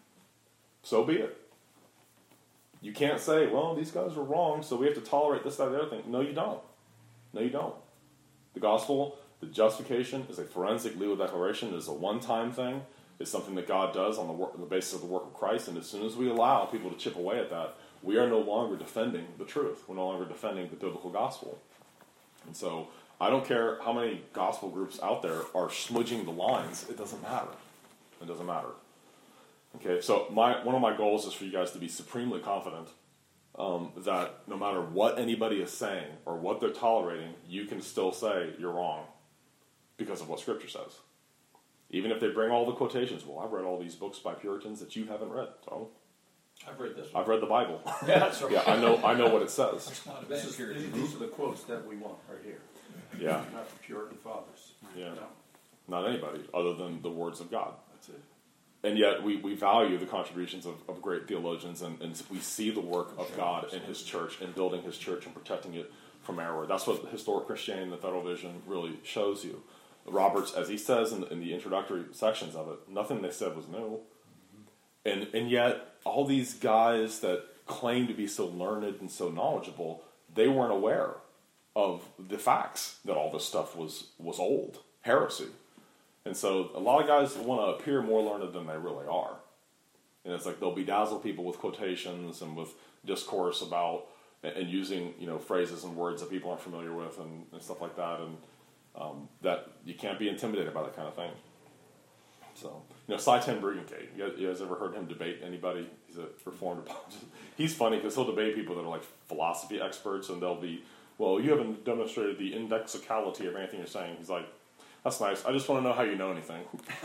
So be it. You can't say, well, these guys were wrong, so we have to tolerate this, that, and the other thing. No, you don't. No, you don't. The gospel, the justification, is a forensic legal declaration. It is a one-time thing. It's something that God does on the basis of the work of Christ, and as soon as we allow people to chip away at that, we are no longer defending the truth. We're no longer defending the biblical gospel. And so I don't care how many gospel groups out there are smudging the lines. It doesn't matter. It doesn't matter. Okay, so one of my goals is for you guys to be supremely confident that no matter what anybody is saying or what they're tolerating, you can still say you're wrong because of what Scripture says. Even if they bring all the quotations, well, I've read all these books by Puritans that you haven't read. So I've read this one. I've read the Bible. Yeah, that's right. Yeah, I know what it says. It's not a These bad Puritan. are the quotes that we want right here. Yeah, Not the Puritan fathers. yeah. No, Not anybody other than the words of God. that's it. And yet we value the contributions of great theologians, and we see the work of God in His church and building His church and protecting it from error. That's what historic Christianity and the Federal Vision really shows you. Roberts, as he says in the introductory sections of it, nothing they said was new. And yet all these guys that claim to be so learned and so knowledgeable, they weren't aware of the facts that all this stuff was old, heresy. And so a lot of guys want to appear more learned than they really are. And it's like they'll bedazzle people with quotations and with discourse about and using phrases and words that people aren't familiar with and stuff like that. And that you can't be intimidated by that kind of thing. So, Cy Ten Bruggencate, you guys ever heard him debate anybody? He's a reformed apologist. He's funny because he'll debate people that are like philosophy experts, and they'll be, well, you haven't demonstrated the indexicality of anything you're saying. He's like, that's nice. I just want to know how you know anything.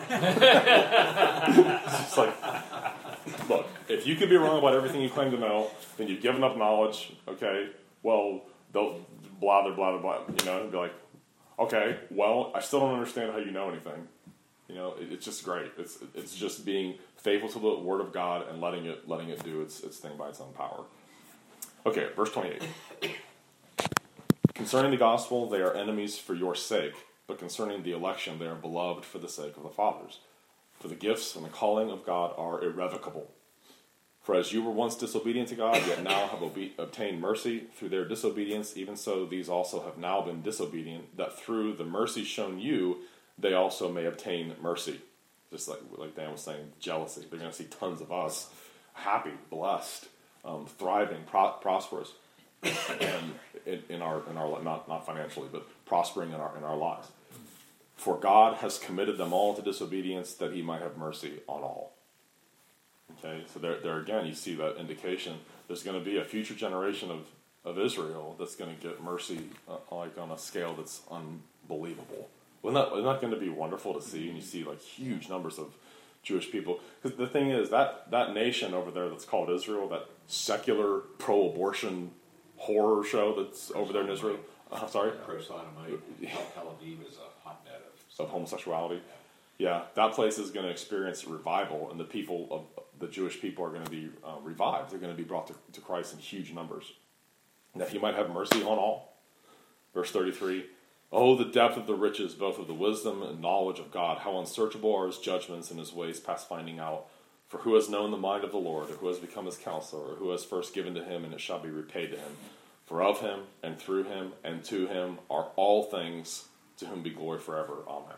It's like, look, if you could be wrong about everything you claim to know, then you've given up knowledge, okay? Well, they'll blather, blather, blather, and be like, okay, well, I still don't understand how you know anything. It's just great. It's just being faithful to the Word of God and letting it do its thing by its own power. Okay, verse 28. Concerning the gospel, they are enemies for your sake, but concerning the election, they are beloved for the sake of the fathers. For the gifts and the calling of God are irrevocable. For as you were once disobedient to God, yet now have obtained mercy through their disobedience, even so these also have now been disobedient, that through the mercy shown you, they also may obtain mercy. Just like Dan was saying, jealousy. They're going to see tons of us happy, blessed, thriving, prosperous, and in our not financially, but prospering in our lives. For God has committed them all to disobedience, that He might have mercy on all. Okay, so there again, you see that indication. There's going to be a future generation of Israel that's going to get mercy on a scale that's unbelievable. Isn't that going to be wonderful to see? And you see like huge numbers of Jewish people. Because the thing is, that nation over there that's called Israel, that secular pro-abortion horror show that's over there in Israel. Sorry? Pro-sodomite. Tel Aviv is a hotbed of homosexuality. Yeah, that place is going to experience revival, and the Jewish people are going to be revived. They're going to be brought to Christ in huge numbers. That He might have mercy on all. Verse 33, oh, the depth of the riches, both of the wisdom and knowledge of God. How unsearchable are His judgments and His ways past finding out. For who has known the mind of the Lord, or who has become His counselor, or who has first given to Him, and it shall be repaid to Him. For of Him, and through Him, and to Him are all things, to whom be glory forever. Amen.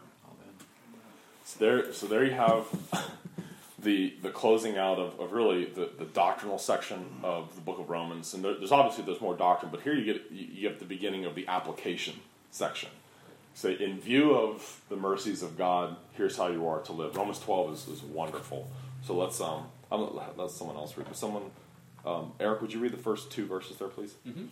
So there you have the closing out of really the doctrinal section of the book of Romans. And there's more doctrine, but here you get the beginning of the application section. So in view of the mercies of God, here's how you are to live. Romans 12 is wonderful. So let's let someone else read. Eric, would you read the first two verses there, please? Mm-hmm.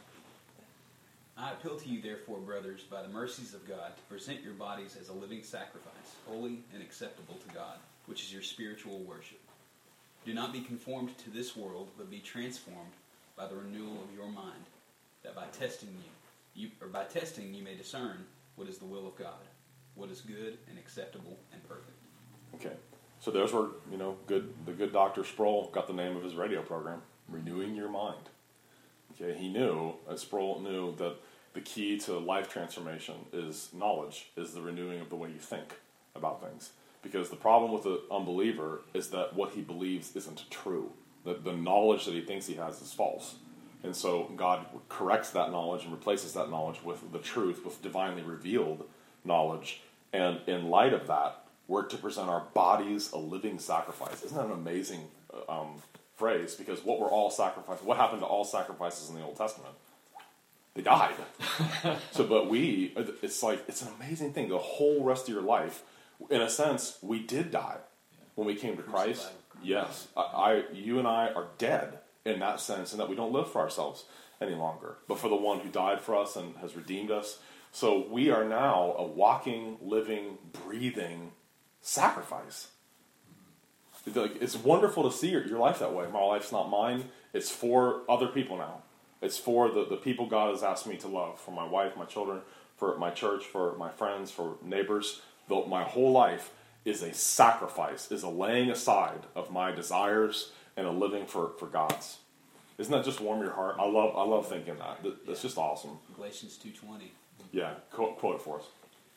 I appeal to you, therefore, brothers, by the mercies of God, to present your bodies as a living sacrifice, holy and acceptable to God, which is your spiritual worship. Do not be conformed to this world, but be transformed by the renewal of your mind, that by testing you may discern what is the will of God, what is good and acceptable and perfect. Okay, so there's where the good Dr. Sproul got the name of his radio program, Renewing Your Mind. Okay, Sproul knew that the key to life transformation is knowledge, is the renewing of the way you think about things. Because the problem with the unbeliever is that what he believes isn't true. The knowledge that he thinks he has is false. And so God corrects that knowledge and replaces that knowledge with the truth, with divinely revealed knowledge. And in light of that, we're to present our bodies a living sacrifice. Isn't that an amazing phrase? Because what happened to all sacrifices in the Old Testament? They died. But it's an amazing thing. The whole rest of your life, in a sense, we did die when we came to Christ. Yes, you and I are dead in that sense, and that we don't live for ourselves any longer, but for the one who died for us and has redeemed us. So we are now a walking, living, breathing sacrifice. It's wonderful to see your life that way. My life's not mine. It's for other people now. It's for the people God has asked me to love, for my wife, my children, for my church, for my friends, for neighbors. My whole life is a sacrifice, is a laying aside of my desires and a living for God's. Isn't that just warm your heart? I love thinking that. That's just awesome. Galatians 2:20. Yeah, quote it for us.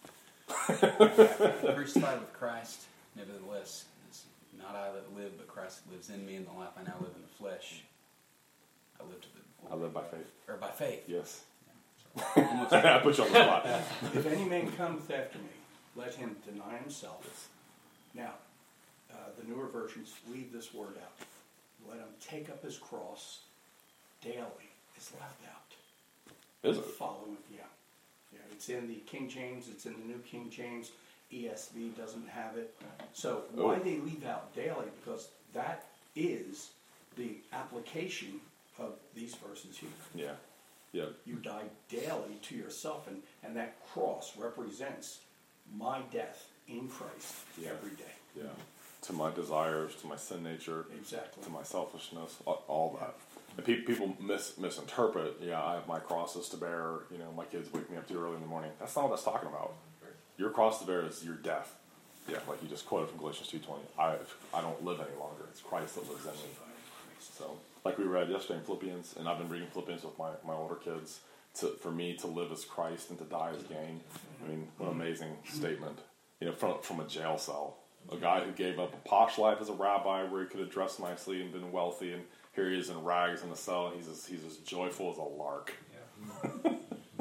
Crucified with Christ, nevertheless, it's not I that live, but Christ lives in me, and the life I now live in the flesh. I live by faith. Or by faith. Yes. Yeah, I put you on the spot. If any man cometh after me, let him deny himself. Now, the newer versions leave this word out. Let him take up his cross daily. It's left out. Is it? Following, yeah. It's in the King James. It's in the New King James. ESV doesn't have it. So why they leave out daily? Because that is the application of these verses here. Yeah. Yeah. You die daily to yourself, and that cross represents my death in Christ every day. Yeah. To my desires, to my sin nature, Exactly. to my selfishness, all that. And people misinterpret, I have my crosses to bear, my kids wake me up too early in the morning. That's not what that's talking about. Your cross to bear is your death. Yeah, like you just quoted from Galatians 2:20. I don't live any longer. It's Christ that lives in me. So, like we read yesterday in Philippians, and I've been reading Philippians with my older kids, for me to live as Christ and to die as gain. I mean, what an amazing statement. From a jail cell. A guy who gave up a posh life as a rabbi where he could have dressed nicely and been wealthy, and here he is in rags in a cell, and he's as joyful as a lark. Yeah.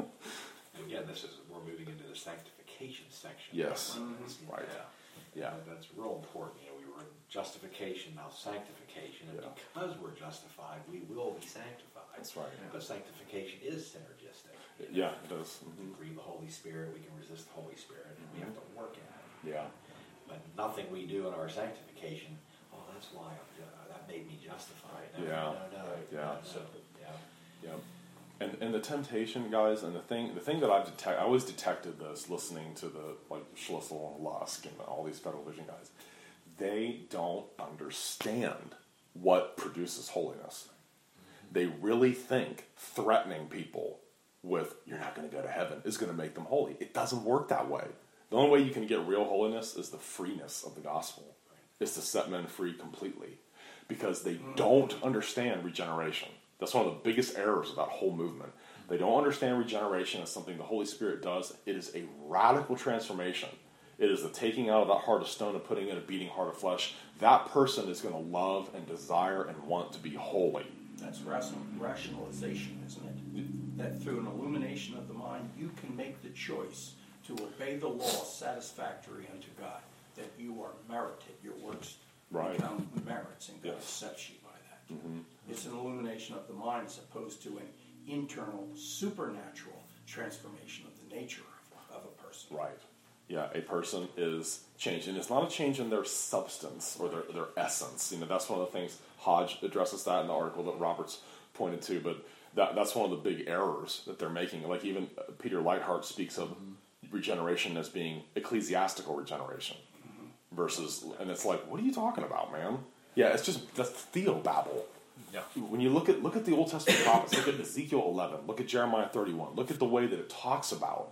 Again, we're moving into the sanctification section. Yes. Right. Yeah. That's real important. We were in justification, now sanctification, and because we're justified, we will be sanctified. That's right. But sanctification is synergistic. Yeah, it does. We grieve the Holy Spirit, we can resist the Holy Spirit, and we have to work at it. Yeah. But nothing we do in our sanctification, that's why that made me justified. No. Yeah. So, Yeah. And the temptation, guys, and the thing that I always detected this listening to the Schlissel and Lusk and all these Federal Vision guys. They don't understand what produces holiness. They really think threatening people with "you're not going to go to heaven" is going to make them holy. It doesn't work that way. The only way you can get real holiness is the freeness of the gospel. It's to set men free completely, because they don't understand regeneration. That's one of the biggest errors of that whole movement. They don't understand regeneration as something the Holy Spirit does. It is a radical transformation. It is the taking out of that heart of stone and putting in a beating heart of flesh. That person is going to love and desire and want to be holy. That's rationalization, isn't it? That through an illumination of the mind, you can make the choice to obey the law satisfactory unto God. That you are merited. Your works become merits, and God accepts you by that. Mm-hmm. It's an illumination of the mind as opposed to an internal, supernatural transformation of the nature of a person. Right. Yeah, a person is changed. And it's not a change in their substance or their essence. That's one of the things Hodge addresses that in the article that Roberts pointed to. But that's one of the big errors that they're making. Like even Peter Leithart speaks of regeneration as being ecclesiastical regeneration versus, and it's like, what are you talking about, man? Yeah, that's theobabble. Yeah. When you look at the Old Testament prophets, look at Ezekiel 11, look at Jeremiah 31, look at the way that it talks about,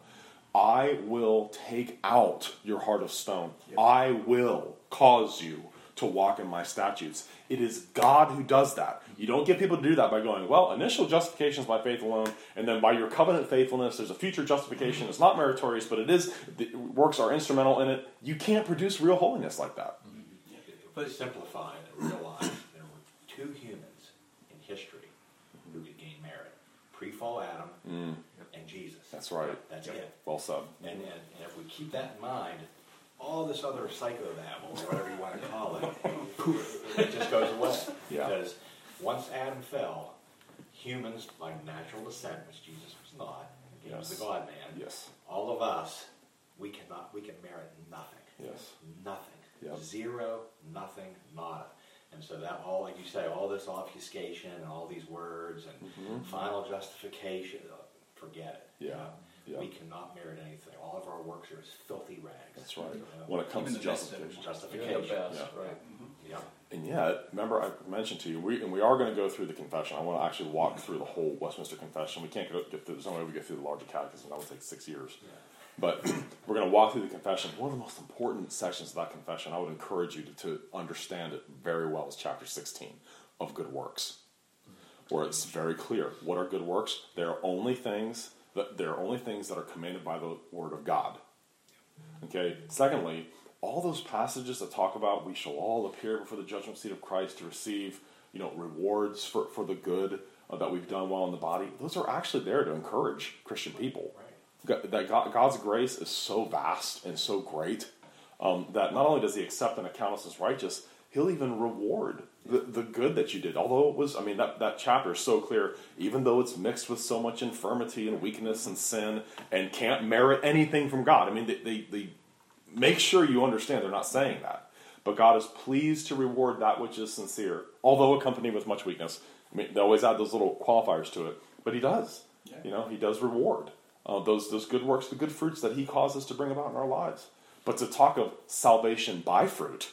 I will take out your heart of stone. Yep. I will cause you to walk in my statutes. It is God who does that. You don't get people to do that by going, well, initial justification is by faith alone, and then by your covenant faithfulness, there's a future justification. It's not meritorious, but it is. The works are instrumental in it. You can't produce real holiness like that. But simplify and realize there were two humans in history who could gain merit: pre-fall Adam and Jesus. That's right. That's it. Well said. And if we keep that in mind, all this other psychobabble, or whatever you want to call it, poof, it just goes away. Yeah. Because once Adam fell, humans by natural descent, which Jesus was not, he was the God-man, Yes. all of us, we can merit nothing. Yes. Nothing. Yep. Zero, nothing, nada. And so that all, like you say, all this obfuscation and all these words and final justification, forget it. Yeah. You know? Yeah. We cannot merit anything. All of our works are as filthy rags. That's right. You know? When it comes Even to the best of justification. Justification. The best, Yeah. right? Yeah. And yet, remember I mentioned to you, we are going to go through the confession. I want to actually walk through the whole Westminster Confession. We can't get through, there's no way we get through the larger catechism. That would take 6 years. Yeah. But we're going to walk through the confession. One of the most important sections of that confession, I would encourage you to understand it very well, is chapter 16 of Good Works, where it's very clear. What are good works? There are only things that are commanded by the Word of God. Okay. Secondly, all those passages that talk about we shall all appear before the judgment seat of Christ to receive, rewards for the good that we've done well in the body. Those are actually there to encourage Christian people. Right. That God's grace is so vast and so great that not only does He accept and account us as righteous, He'll even reward the good that you did. Although it was, that chapter is so clear, even though it's mixed with so much infirmity and weakness and sin and can't merit anything from God. They make sure you understand they're not saying that. But God is pleased to reward that which is sincere, although accompanied with much weakness. They always add those little qualifiers to it, but He does. Yeah. He does reward those good works, the good fruits that He causes to bring about in our lives. But to talk of salvation by fruit,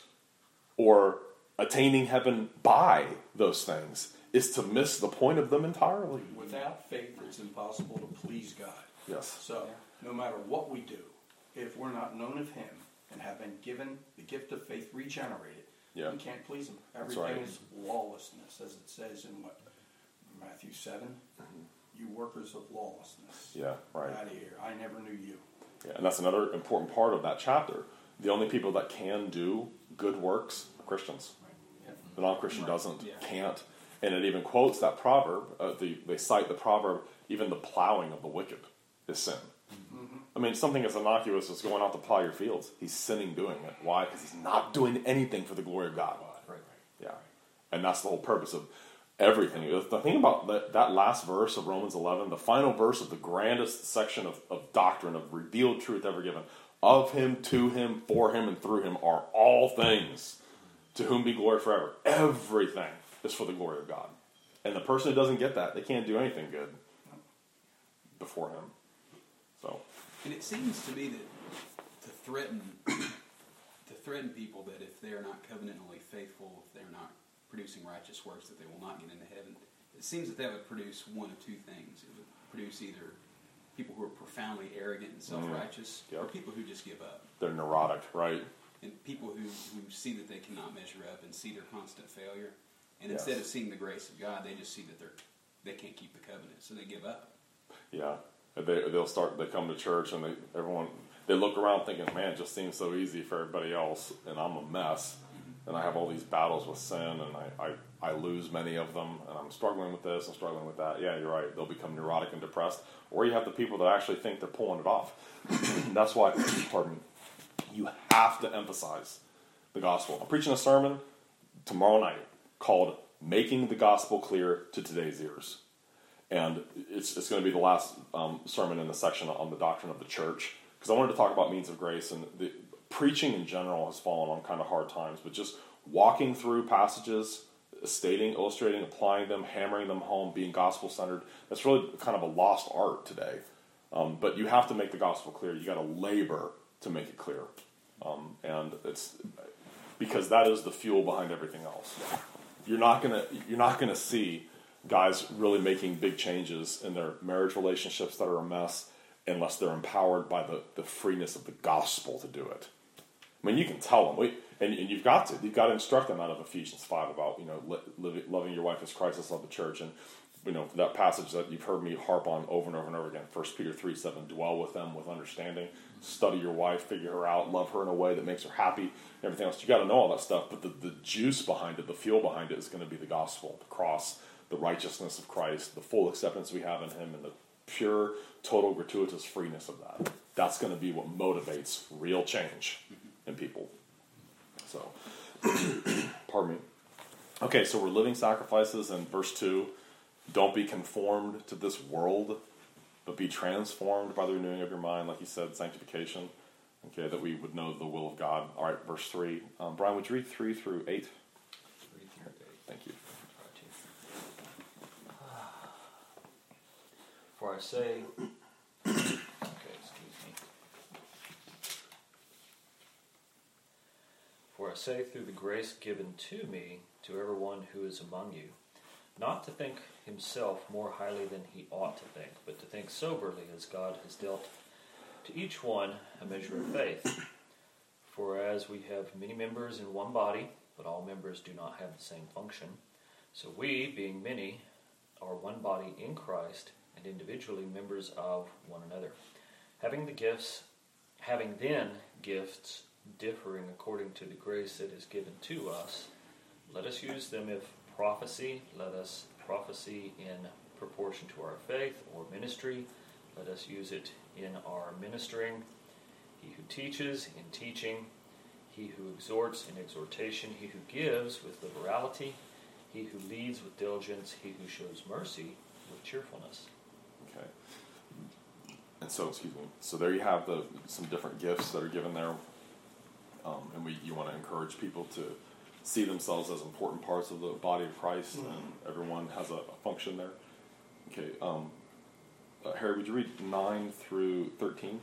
or attaining heaven by those things, is to miss the point of them entirely. Without faith, it's impossible to please God. Yes. So, no matter what we do, if we're not known of Him and have been given the gift of faith regenerated, Yeah. we can't please Him. That's Everything right. is lawlessness, as it says in Matthew 7. You workers of lawlessness. Yeah, right. Get out of here. I never knew you. Yeah, and that's another important part of that chapter. The only people that can do good works are Christians. The non-Christian doesn't, can't. And it even quotes that proverb. They cite the proverb, even the plowing of the wicked is sin. Something as innocuous as going out to plow your fields. He's sinning doing it. Why? Because he's not doing anything for the glory of God. Right. Yeah. And that's the whole purpose of everything. The thing about that last verse of Romans 11, the final verse of the grandest section of doctrine, of revealed truth ever given, of Him, to Him, for Him, and through Him are all things, to whom be glory forever. Everything is for the glory of God. And the person who doesn't get that, they can't do anything good before Him. So, And it seems to me that to threaten people that if they are not covenantally faithful, if they're not producing righteous works, that they will not get into heaven. It seems that would produce one of two things. It would produce either people who are profoundly arrogant and self-righteous, or people who just give up. they're neurotic, right? And people who see that they cannot measure up and see their constant failure. And Yes. instead of seeing the grace of God, they just see that they can't keep the covenant, so they give up. Yeah. They come to church and they look around thinking, man, it just seems so easy for everybody else, and I'm a mess. And I have all these battles with sin, and I lose many of them, and I'm struggling with this and struggling with that. Yeah, you're right. They'll become neurotic and depressed. Or you have the people that actually think they're pulling it off. That's why, you have to emphasize the gospel. I'm preaching a sermon tomorrow night called Making the Gospel Clear to Today's Ears. And it's going to be the last sermon in the section on the doctrine of the church, because I wanted to talk about means of grace, and the preaching in general has fallen on kind of hard times, but just walking through passages, stating, illustrating, applying them, hammering them home, being gospel-centered, that's really kind of a lost art today. But you have to make the gospel clear. You got to labor to make it clear. And it's because that is the fuel behind everything else. You're not gonna see guys really making big changes in their marriage relationships that are a mess unless they're empowered by the freeness of the gospel to do it. You can tell them, and you've got to instruct them out of Ephesians 5 about loving your wife as Christ has loved the church, and that passage that you've heard me harp on over and over and over again, 1 Peter 3:7, dwell with them with understanding, study your wife, figure her out, love her in a way that makes her happy, everything else. You got to know all that stuff, but the juice behind it, the fuel behind it, is going to be the gospel, the cross, the righteousness of Christ, the full acceptance we have in Him, and the pure, total, gratuitous freeness of that. That's going to be what motivates real change. in people. So, pardon me. Okay, so we're living sacrifices in verse 2. Don't be conformed to this world, but be transformed by the renewing of your mind, like you said, sanctification. Okay, that we would know the will of God. All right, verse 3. Brian, would you read 3 through 8? 3 through 8. Thank you. For I say, okay, excuse me. For I say through the grace given to me, to everyone who is among you, not to think himself more highly than he ought to think, but to think soberly as God has dealt to each one a measure of faith. For as we have many members in one body, but all members do not have the same function, so we, being many, are one body in Christ, and individually members of one another. Having then gifts differing according to the grace that is given to us, let us use them. If prophecy, let us prophesy in proportion to our faith, or ministry, let us use it in our ministering. He who teaches, in teaching. He who exhorts, in exhortation. He who gives, with liberality. He who leads, with diligence. He who shows mercy, with cheerfulness. Okay. And so, so there you have some different gifts that are given there. And you want to encourage people to see themselves as important parts of the body of Christ, and everyone has a function there. Okay, Harry, would you read 9 through 13?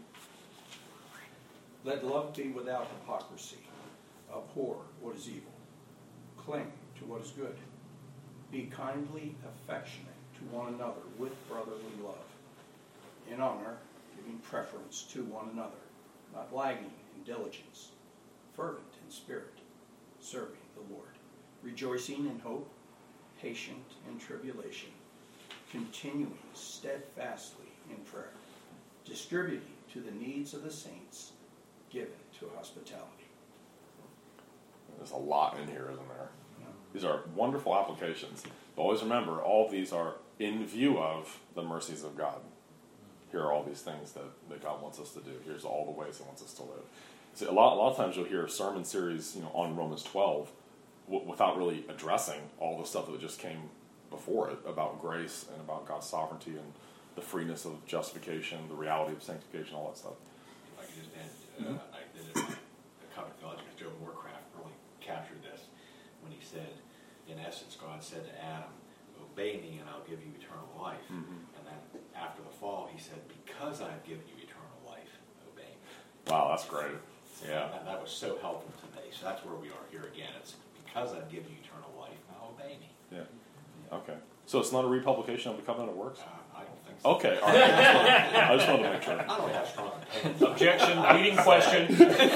Let love be without hypocrisy. Abhor what is evil. Cling to what is good. Be kindly affectionate to one another with brotherly love. In honor, giving preference to one another, not lagging in diligence, fervent in spirit, serving the Lord, rejoicing in hope, patient in tribulation, continuing steadfastly in prayer, distributing to the needs of the saints, given to hospitality. There's a lot in here, isn't there? Yeah. These are wonderful applications. But always remember, all of these are in view of the mercies of God. Here are all these things that God wants us to do. Here's all the ways He wants us to live. See, a lot of times you'll hear a sermon series, on Romans 12, without really addressing all the stuff that just came before it about grace and about God's sovereignty and the freeness of justification, the reality of sanctification, all that stuff. If I could just add, I did it. The comic theologian Joe Moorcraft really captured this when he said, in essence, God said to Adam, "Obey me, and I'll give you eternal life." And then after the fall, He said, "Because I've given you eternal life, obey me." Wow, that's great. So Yeah. that was so helpful to me. So that's where we are here again. It's because I've given you eternal life, now obey me. Yeah. Okay. So it's not a republication of the covenant of works? I don't think so. Okay. All right. I just wanted to make sure. I don't have strong opinions. Objection, leading question.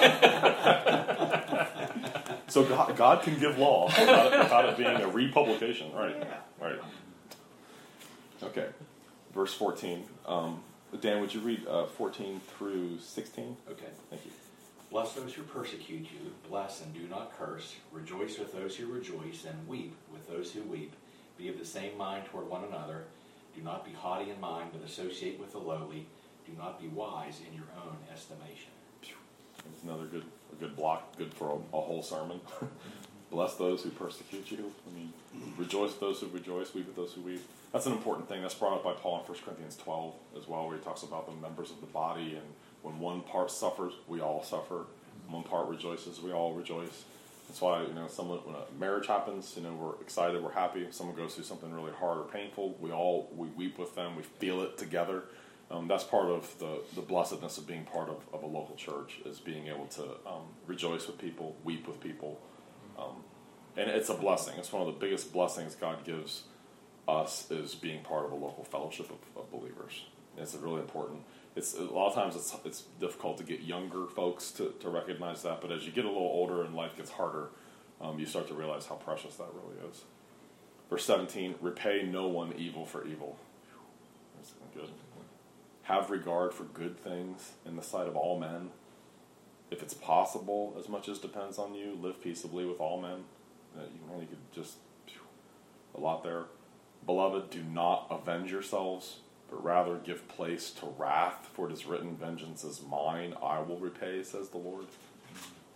So God can give law without it being a republication. Right. Yeah. Right. Okay. Verse 14. Dan, would you read 14 through 16? Okay. Thank you. Bless those who persecute you. Bless and do not curse. Rejoice with those who rejoice, and weep with those who weep. Be of the same mind toward one another. Do not be haughty in mind, but associate with the lowly. Do not be wise in your own estimation. That's another good block, good for a whole sermon. Bless those who persecute you. Rejoice with those who rejoice, weep with those who weep. That's an important thing. That's brought up by Paul in 1 Corinthians 12 as well, where he talks about the members of the body, and when one part suffers, we all suffer. One part rejoices, we all rejoice. That's why, when a marriage happens, we're excited, we're happy. If someone goes through something really hard or painful, we weep with them, we feel it together. That's part of the blessedness of being part of a local church, is being able to rejoice with people, weep with people. And it's a blessing. It's one of the biggest blessings God gives us, is being part of a local fellowship of believers. It's really important. A lot of times it's difficult to get younger folks to recognize that, but as you get a little older and life gets harder, you start to realize how precious that really is. Verse 17, repay no one evil for evil. That's good. Have regard for good things in the sight of all men. If it's possible, as much as depends on you, live peaceably with all men. You could just, a lot there. Beloved, do not avenge yourselves, but rather give place to wrath, for it is written, vengeance is mine, I will repay, says the Lord.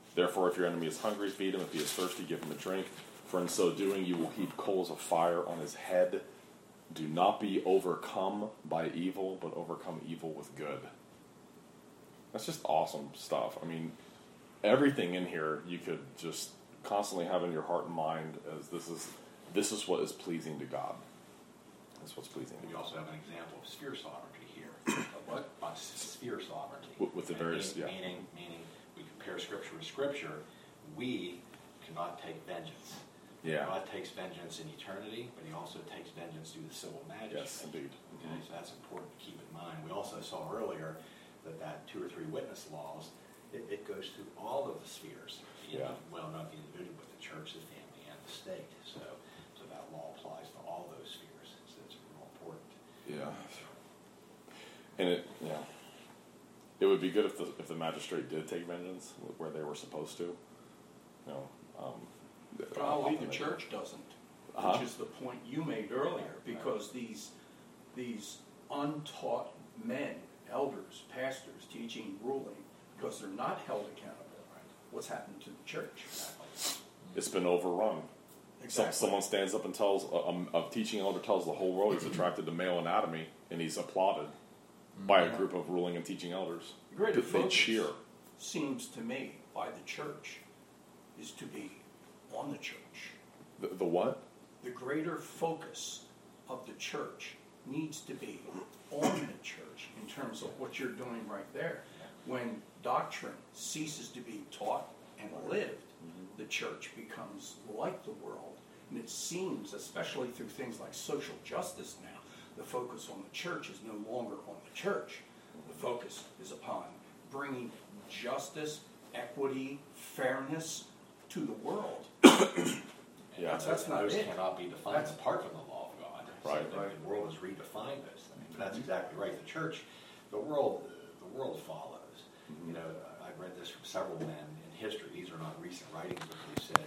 Therefore, if your enemy is hungry, feed him. If he is thirsty, give him a drink. For in so doing, you will heap coals of fire on his head. Do not be overcome by evil, but overcome evil with good. That's just awesome stuff. I mean, everything in here you could just constantly have in your heart and mind as this is what is pleasing to God. That's what's pleasing to We God. also have an example of sphere sovereignty here. Of what? On sphere sovereignty. With the various, yeah. Meaning, we compare Scripture with Scripture. We cannot take vengeance. Yeah. God takes vengeance in eternity, but he also takes vengeance through the civil magistrate. Yes, indeed. Okay, so that's important to keep in mind. We also saw earlier that 2 or 3 witness laws, it goes through all of the spheres. Yeah. Well, not the individual, but the church, the family, and the state. So that law applies to all those spheres. So it's real important. Yeah. And it would be good if the magistrate did take vengeance where they were supposed to. Probably the church doesn't, Uh-huh. which is the point you made earlier, because these untaught men, elders, pastors, teaching, ruling, because they're not held accountable. What's happened to the church? It's been overrun. Exactly. Someone stands up and tells a teaching elder tells the whole world he's attracted to male anatomy, and he's applauded by a group of ruling and teaching elders. Greater They focus, cheer. seems to me, by the church, is to be on the church. The what? The greater focus of the church needs to be on the church in terms of what you're doing right there. When doctrine ceases to be taught and lived, the church becomes like the world. And it seems, especially through things like social justice now, the focus on the church is no longer on the church. The focus is upon bringing justice, equity, fairness to the world. Yeah. That's not those it. cannot be defined That's- apart from the law of God. Right. So the world has redefined those things. But that's exactly right. The church, the world follows. You know, I've read this from several men in history. These are not recent writings, but they said,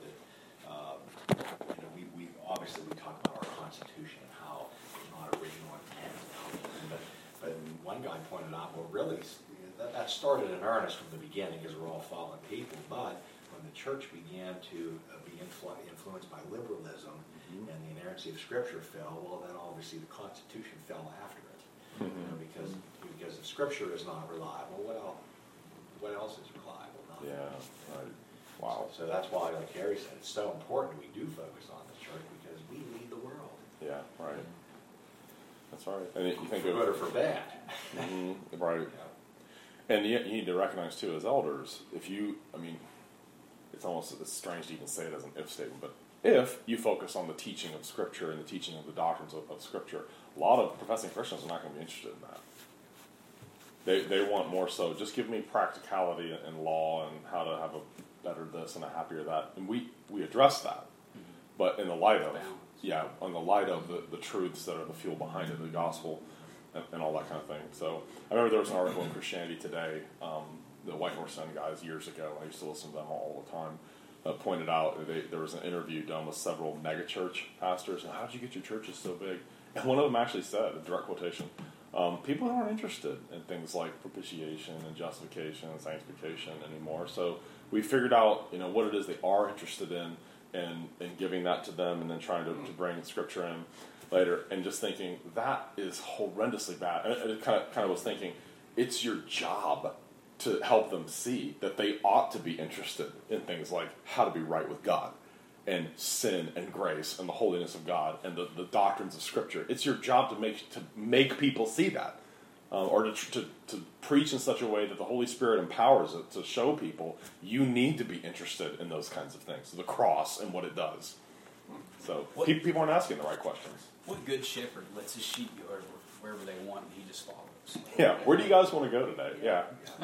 we obviously talk about our Constitution and how it's not original intent. But one guy pointed out, well, really, that started in earnest from the beginning, because we're all fallen people. But when the church began to be influenced by liberalism and the inerrancy of Scripture fell, well, then obviously the Constitution fell after it. Because if Scripture is not reliable, what else is reliable? Nothing. Yeah. Right. Wow. So that's why, like Harry said, it's so important we do focus on the church, because we lead the world. Yeah. Right. That's right. And you think For good or for bad. right. And you need to recognize too, as elders, it's strange to even say it as an if statement, but if you focus on the teaching of Scripture and the teaching of the doctrines of Scripture, a lot of professing Christians are not going to be interested in that. They want more so, just give me practicality and law and how to have a better this and a happier that. And we address that. But in the light of, the truths that are the fuel behind it, the gospel and all that kind of thing. So I remember there was an article in Christianity Today, the White Horse Inn guys years ago, I used to listen to them all the time, pointed out there was an interview done with several megachurch pastors, and how did you get your churches so big? And one of them actually said, a direct quotation, people aren't interested in things like propitiation and justification and sanctification anymore. So we figured out, what it is they are interested in, and giving that to them, and then trying to bring Scripture in later, and just thinking that is horrendously bad. And it kind of was thinking, it's your job to help them see that they ought to be interested in things like how to be right with God, and sin and grace and the holiness of God and the doctrines of Scripture. It's your job to make people see that, or to preach in such a way that the Holy Spirit empowers it to show people you need to be interested in those kinds of things, the cross and what it does. So people aren't asking the right questions. What good shepherd lets his sheep go wherever they want and he just follows? Yeah, where do you guys want to go today? Yeah.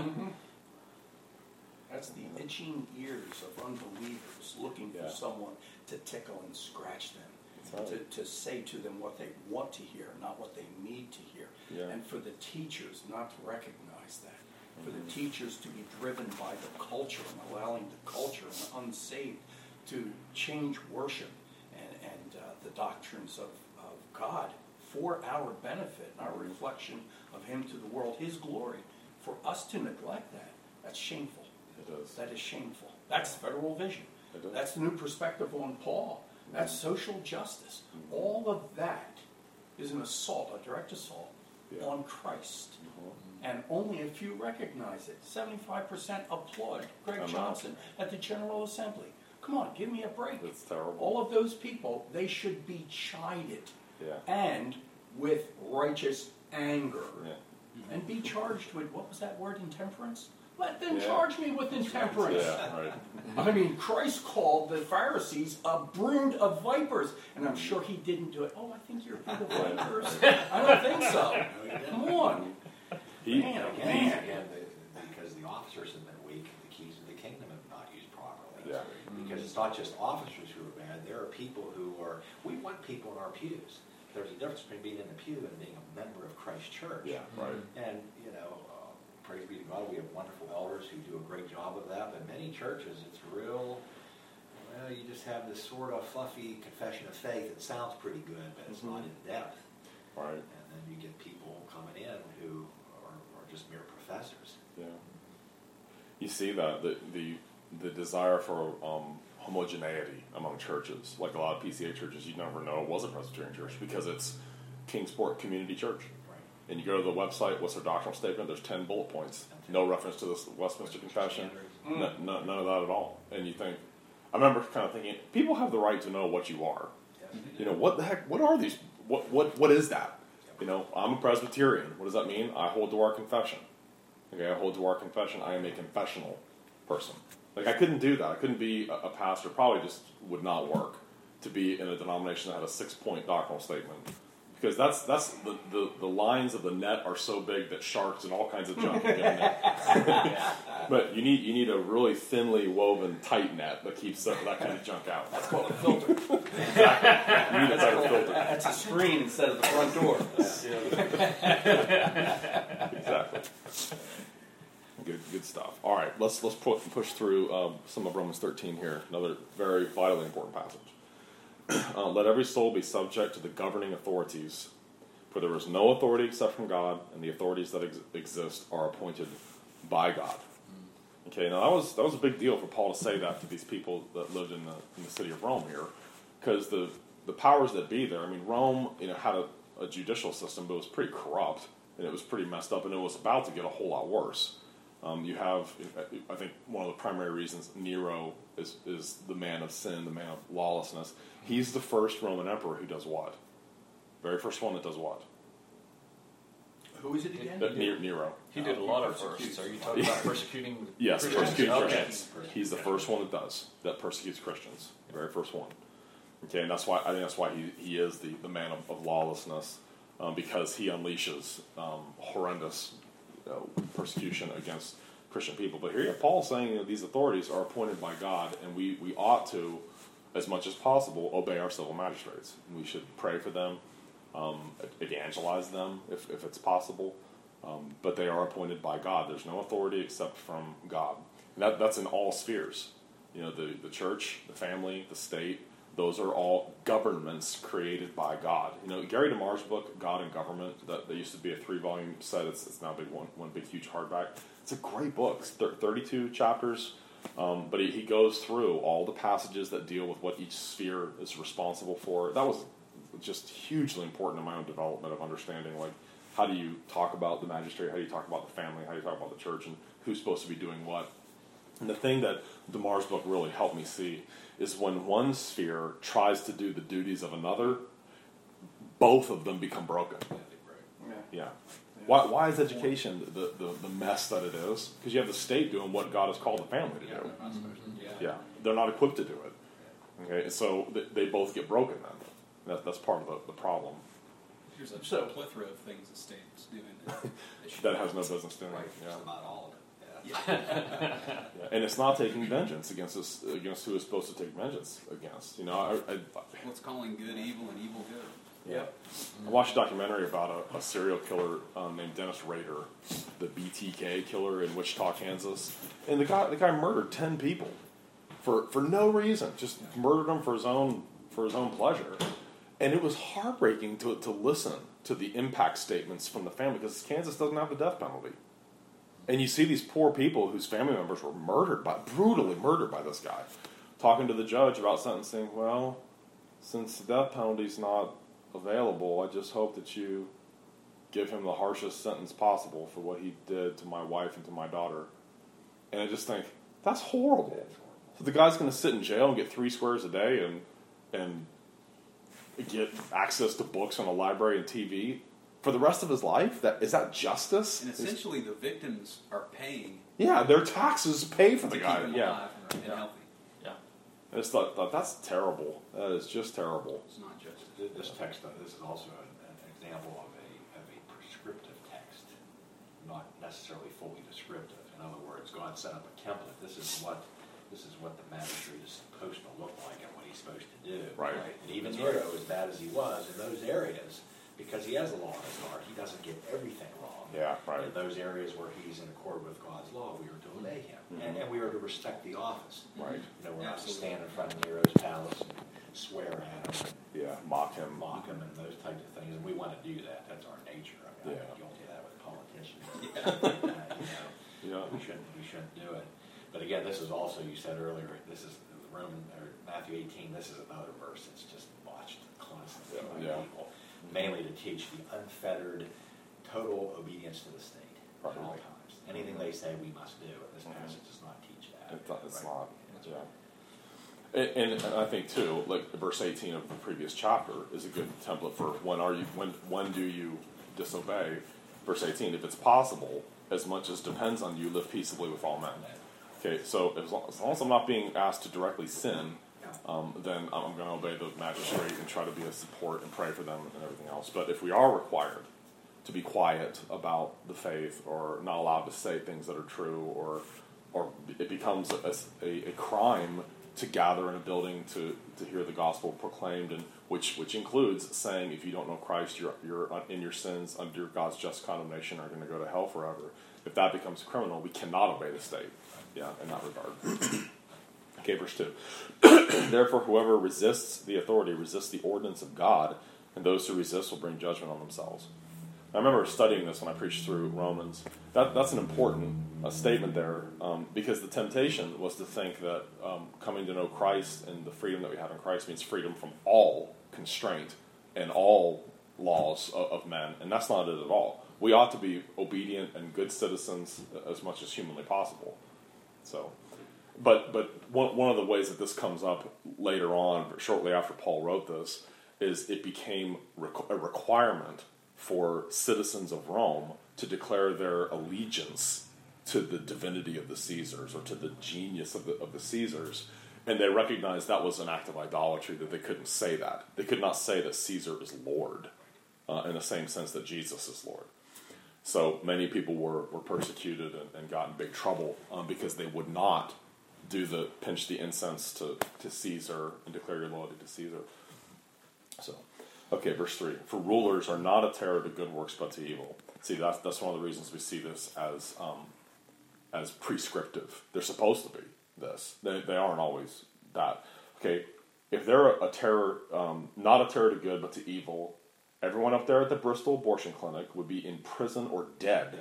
That's the itching ears of unbelievers looking for someone to tickle and scratch them, right. to say to them what they want to hear, not what they need to hear. Yeah. And for the teachers not to recognize that. For the teachers to be driven by the culture and allowing the culture and the unsaved to change worship and the doctrines of God for our benefit and our reflection of Him to the world, His glory. For us to neglect that, that's shameful. It is. That is shameful. That's federal vision. It is. That's the new perspective on Paul. That's social justice. All of that is an assault, a direct assault Yeah. on Christ. Mhm. And only a few recognize it. 75% applaud Greg I know. Johnson at the General Assembly. Come on, give me a break. It's terrible. All of those people, they should be chided. Yeah. And with righteous anger. Yeah. And be charged with, what was that word, intemperance? Let them Yeah. charge me with intemperance. Yeah, right. I mean, Christ called the Pharisees a brood of vipers, and I'm sure he didn't do it. Oh, I think you're a brood of vipers. I don't think so. Come on. He, Man, Again, because the officers have been weak, the keys of the kingdom have not used properly. Yeah. Because it's not just officers who are bad, there are people who are, we want people in our pews. There's a difference between being in the pew and being a member of Christ Church. Yeah, right. And, praise be to God, we have wonderful elders who do a great job of that, but many churches, it's real, well, you just have this sort of fluffy confession of faith. It sounds pretty good, but it's not in depth. Right. And then you get people coming in who are just mere professors. Yeah. You see that the desire for homogeneity among churches, like a lot of PCA churches, you never know it was a Presbyterian church because it's Kingsport Community Church. Right. And you go to the website, what's their doctrinal statement? There's 10 bullet points. No reference to the Westminster Confession. None of that at all. And you think, I remember kind of thinking, people have the right to know what you are. You know, what the heck, what are these, what is that? You know, I'm a Presbyterian. What does that mean? I hold to our confession. Okay, I hold to our confession. I am a confessional person. Like, I couldn't do that. I couldn't be a pastor. Probably just would not work to be in a denomination that had a 6-point doctrinal statement. Because that's the lines of the net are so big that sharks and all kinds of junk can get in there. But you need a really thinly woven tight net that keeps that kind of junk out. That's called a filter. Exactly. You need a better filter. That's a screen instead of the front door. Exactly. Good stuff. All right, let's push through some of Romans 13 here. Another very vitally important passage. Let every soul be subject to the governing authorities, for there is no authority except from God, and the authorities that exist are appointed by God. Okay, now that was a big deal for Paul to say that to these people that lived in the city of Rome here, because the powers that be there. I mean, Rome, had a judicial system, but it was pretty corrupt and it was pretty messed up, and it was about to get a whole lot worse. You have, I think, one of the primary reasons Nero is the man of sin, the man of lawlessness. He's the first Roman emperor who does what? Very first one that does what? Who is it again? Nero. He did a lot of firsts. Are you talking about persecuting Yes, Christians? persecuting Okay. Christians. He's the first one that persecutes Christians. The very first one. Okay, and that's why I think that's why he is the man of lawlessness, because he unleashes horrendous persecution against Christian people. But here you have Paul saying these authorities are appointed by God, and we ought to, as much as possible, obey our civil magistrates. We should pray for them, evangelize them if it's possible, but they are appointed by God. There's no authority except from God. And that's in all spheres. The church, the family, the state, those are all governments created by God. Gary DeMar's book, God and Government, that used to be a 3-volume set. It's now one big, huge hardback. It's a great book. It's 32 chapters, but he goes through all the passages that deal with what each sphere is responsible for. That was just hugely important in my own development of understanding, like, how do you talk about the magistrate, how do you talk about the family, how do you talk about the church, and who's supposed to be doing what. And the thing that DeMar's book really helped me see is when one sphere tries to do the duties of another, both of them become broken. Yeah. Why is education the mess that it is? Because you have the state doing what God has called the family to do. Yeah, they're not equipped to do it. Okay, so they both get broken then. That's part of the problem. There's a plethora of things the state's doing That has no business doing. Right, Yeah. just about all of it. Yeah. And it's not taking vengeance against who is supposed to take vengeance against. What's calling good evil and evil good? Yeah. I watched a documentary about a serial killer named Dennis Rader, the BTK killer in Wichita, Kansas, and the guy murdered 10 people for no reason, just murdered them for his own pleasure, and it was heartbreaking to listen to the impact statements from the family because Kansas doesn't have the death penalty. And you see these poor people whose family members were brutally murdered by this guy, talking to the judge about sentencing. Well, since the death penalty's not available, I just hope that you give him the harshest sentence possible for what he did to my wife and to my daughter. And I just think, that's horrible. So the guy's going to sit in jail and get 3 squares a day and get access to books on a library and TV for the rest of his life? Is that justice? And essentially, the victims are paying. Yeah, their taxes pay for the to guy. keep him Yeah, alive and healthy. Yeah. I just thought that's terrible. That is just terrible. It's not justice. This text, this is also an example of a prescriptive text, not necessarily fully descriptive. In other words, God set up a template. This is what the magistrate is supposed to look like and what he's supposed to do. Right. And even Nero, as bad as he was in those areas, because he has the law in his heart, he doesn't get everything wrong. Yeah, right. In those areas where he's in accord with God's law, we are to obey him, and we are to respect the office. Right. You know, we're not to Absolutely. stand in front of Nero's palace and swear at him, Yeah, mock him. and mock him, and those types of things. And we want to do that. That's our nature. I mean, Yeah. I'm guilty of that with politicians. Yeah. We shouldn't do it. But again, this is also, you said earlier, this is Matthew 18. This is another verse that's just watched constantly by Yeah. people, mainly to teach the unfettered, total obedience to the state at all Right. times. Anything they say, we must do. And this passage does not teach that. It's Right. not. Yeah. And I think too, like verse 18 of the previous chapter is a good template for when do you disobey? Verse 18, if it's possible, as much as depends on you, live peaceably with all men. Okay, so as long as I'm not being asked to directly sin, then I'm going to obey the magistrate and try to be a support and pray for them and everything else. But if we are required to be quiet about the faith or not allowed to say things that are true, or it becomes a crime to gather in a building to hear the gospel proclaimed, and which includes saying if you don't know Christ, you're in your sins under God's just condemnation, are going to go to hell forever. If that becomes criminal, we cannot obey the state. Yeah, in that regard. Okay, verse 2. Therefore, whoever resists the authority resists the ordinance of God, and those who resist will bring judgment on themselves. I remember studying this when I preached through Romans. That's an important statement there, because the temptation was to think that coming to know Christ and the freedom that we have in Christ means freedom from all constraint and all laws of men, and that's not it at all. We ought to be obedient and good citizens as much as humanly possible. So, but one of the ways that this comes up later on, shortly after Paul wrote this, is it became a requirement for citizens of Rome to declare their allegiance to the divinity of the Caesars, or to the genius of the Caesars, and they recognized that was an act of idolatry, that they couldn't say that. They could not say that Caesar is Lord in the same sense that Jesus is Lord. So many people were persecuted and got in big trouble because they would not pinch the incense to Caesar and declare your loyalty to Caesar. So, okay, verse 3. For rulers are not a terror to good works, but to evil. See, that's one of the reasons we see this as prescriptive. They're supposed to be this. They aren't always that. Okay, if they're a terror, not a terror to good, but to evil, everyone up there at the Bristol abortion clinic would be in prison or dead.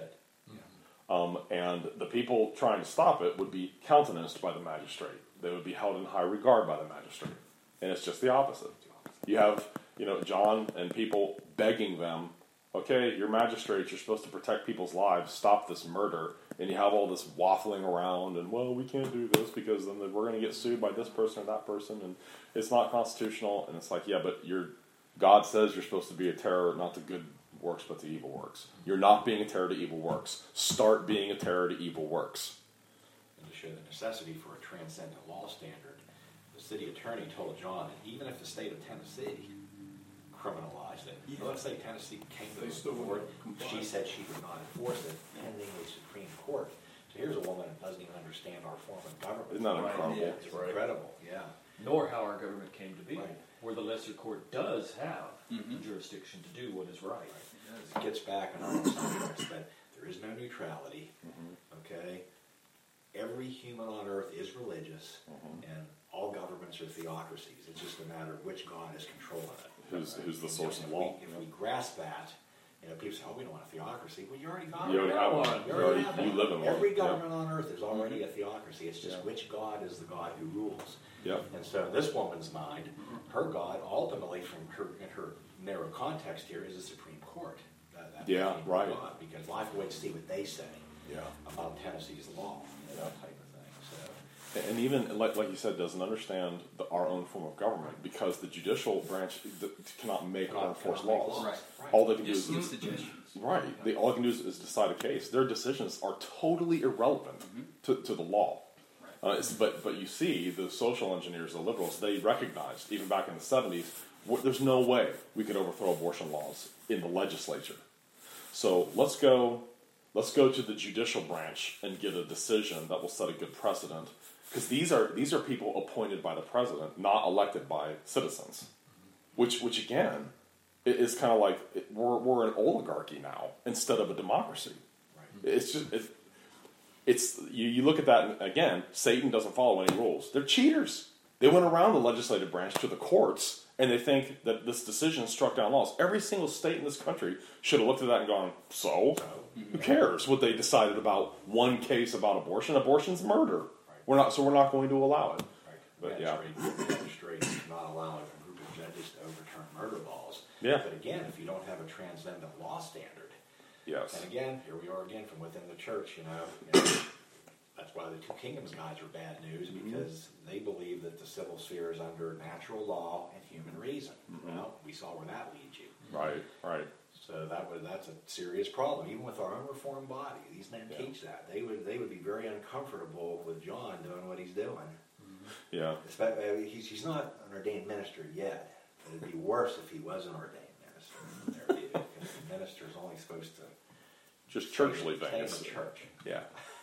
And the people trying to stop it would be countenanced by the magistrate. They would be held in high regard by the magistrate. And it's just the opposite. You have, John and people begging them, okay, you're magistrates, you're supposed to protect people's lives, stop this murder. And you have all this waffling around, and, well, we can't do this because then we're going to get sued by this person or that person, and it's not constitutional. And it's like, yeah, but God says you're supposed to be a terror, not to good works, but to evil works. You're not being a terror to evil works. Start being a terror to evil works. And to show the necessity for a transcendent law standard, the city attorney told John that even if the state of Tennessee criminalized it, let's say Tennessee came to the court, she said she would not enforce it, pending the Supreme Court. So here's a woman that doesn't even understand our form of government. Isn't that incredible? Yeah, it's incredible, yeah. Nor how our government came to be, Right. where the lesser court does have jurisdiction to do what is right. It gets back on our subjects that there is no neutrality, okay? Every human on earth is religious, and all governments are theocracies. It's just a matter of which God is controlling it. Who's the source of If law. we grasp that, You know, people say, "Oh, we don't want a theocracy." Well, you already got You already have one. You already have You one. live in one. Every Yeah. government on earth is already a theocracy. It's just Yeah. which God is the God who rules. Yep. And so, in this woman's mind, her God, ultimately, from her in her narrow context here, is the Supreme Court. That Yeah, became right. God, because we'll have to wait to see what they say Yeah. about Tennessee's law, that type of thing. So. And even, like you said, doesn't understand our own form of government because the judicial branch cannot make or enforce laws. Right. All they can do Just is give suggestions. right. All they can do is decide a case. Their decisions are totally irrelevant to the law. But you see, the social engineers, the liberals, they recognized even back in the 70s, there's no way we could overthrow abortion laws in the legislature. So let's go to the judicial branch and get a decision that will set a good precedent. Because these are people appointed by the president, not elected by citizens. Which again, is kind of like we're an oligarchy now instead of a democracy. Right. It's just you look at that and again, Satan doesn't follow any rules. They're cheaters. They went around the legislative branch to the courts, and they think that this decision struck down laws. Every single state in this country should have looked at that and gone, so? Who cares what they decided about one case about abortion? Abortion's murder. We're not going to allow it. Right. But yeah. Magistrates not allowing a group of judges to overturn murder laws. Yeah. But again, if you don't have a transcendent law standard, Yes. and again, here we are again from within the church, you know that's why the Two Kingdoms guys are bad news, because they believe that the civil sphere is under natural law and human reason. Well, we saw where that leads you. Right. So that's a serious problem. Even with our own reformed body, these men teach that. They would be very uncomfortable with John doing what he's doing. Yeah. Especially, he's not an ordained minister yet. It'd be worse if he was an ordained minister in their view, because the minister's only supposed to Just churchly stay in things. the church. Yeah.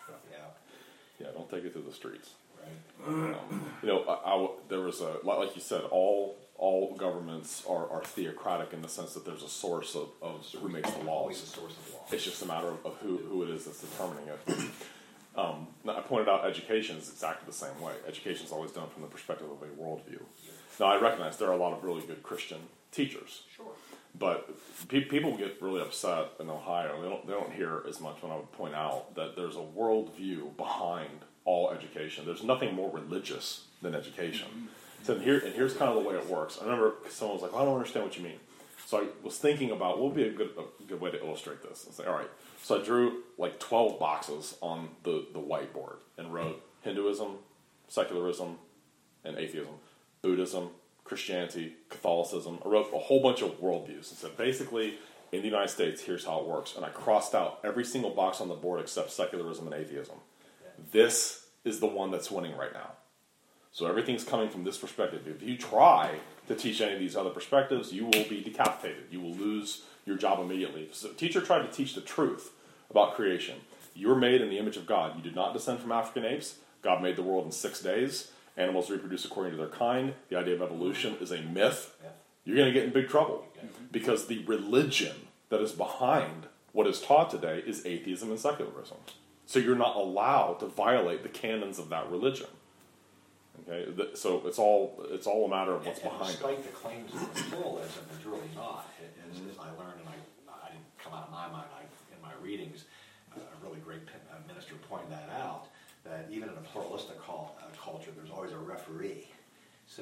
Yeah, Yeah, don't take it to the streets. right. There was like you said, all governments are theocratic in the sense that there's a source of who makes the Always laws. a source of law. It's just a matter of who it is that's determining it. Now, I pointed out education is exactly the same way. Education is always done from the perspective of a worldview. Now, I recognize there are a lot of really good Christian teachers, Sure. but people get really upset in Ohio. They don't hear as much when I would point out that there's a worldview behind all education. There's nothing more religious than education. So here's kind of the way it works. I remember someone was like, well, I don't understand what you mean. So I was thinking about what would be a good way to illustrate this. I was like, all right. So I drew like 12 boxes on the whiteboard and wrote Hinduism, secularism, and atheism, Buddhism, Christianity, Catholicism. I wrote a whole bunch of worldviews and said, basically, in the United States, here's how it works. And I crossed out every single box on the board except secularism and atheism. This is the one that's winning right now. So everything's coming from this perspective. If you try to teach any of these other perspectives, you will be decapitated. You will lose your job immediately. So the teacher tried to teach the truth about creation. You were made in the image of God. You did not descend from African apes. God made the world in 6 days. Animals reproduce according to their kind. The idea of evolution is a myth. Yeah. You're going to get in big trouble because the religion that is behind what is taught today is atheism and secularism. So you're not allowed to violate the canons of that religion. Okay, so it's all a matter of what's And behind despite it. the claims of pluralism, there's really not. As I learned, and I didn't come out of my mind, in my readings, a really great minister pointed that out, that even in a pluralistic culture, there's always a referee. So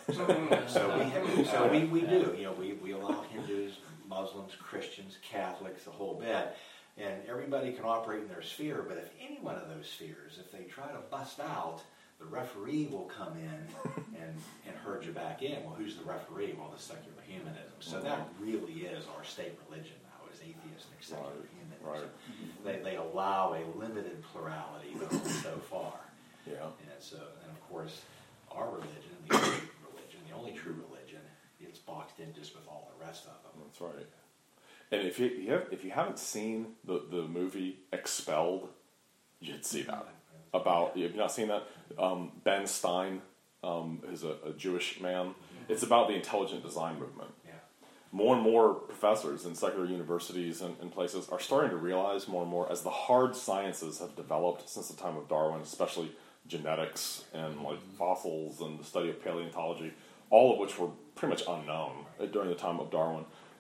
we do. You know, we allow Hindus, Muslims, Christians, Catholics, the whole bit, and everybody can operate in their sphere. But if any one of those spheres, if they try to bust out, the referee will come in and herd you back in. Well, who's the referee? Well, the secular humanism. So that really is our state religion now, is atheistic secular humanism. Right. They allow a limited plurality, but only so far. Yeah. And of course, our religion, the only true religion, it's boxed in just with all the rest of them. That's right. And if you haven't seen the movie Expelled, you should see that. Have you not seen that? Ben Stein is a Jewish man. It's about the intelligent design movement. Yeah. More and more professors in secular universities and places are starting to realize more and more as the hard sciences have developed since the time of Darwin, especially genetics and like fossils and the study of paleontology, all of which were pretty much unknown during the time of Darwin.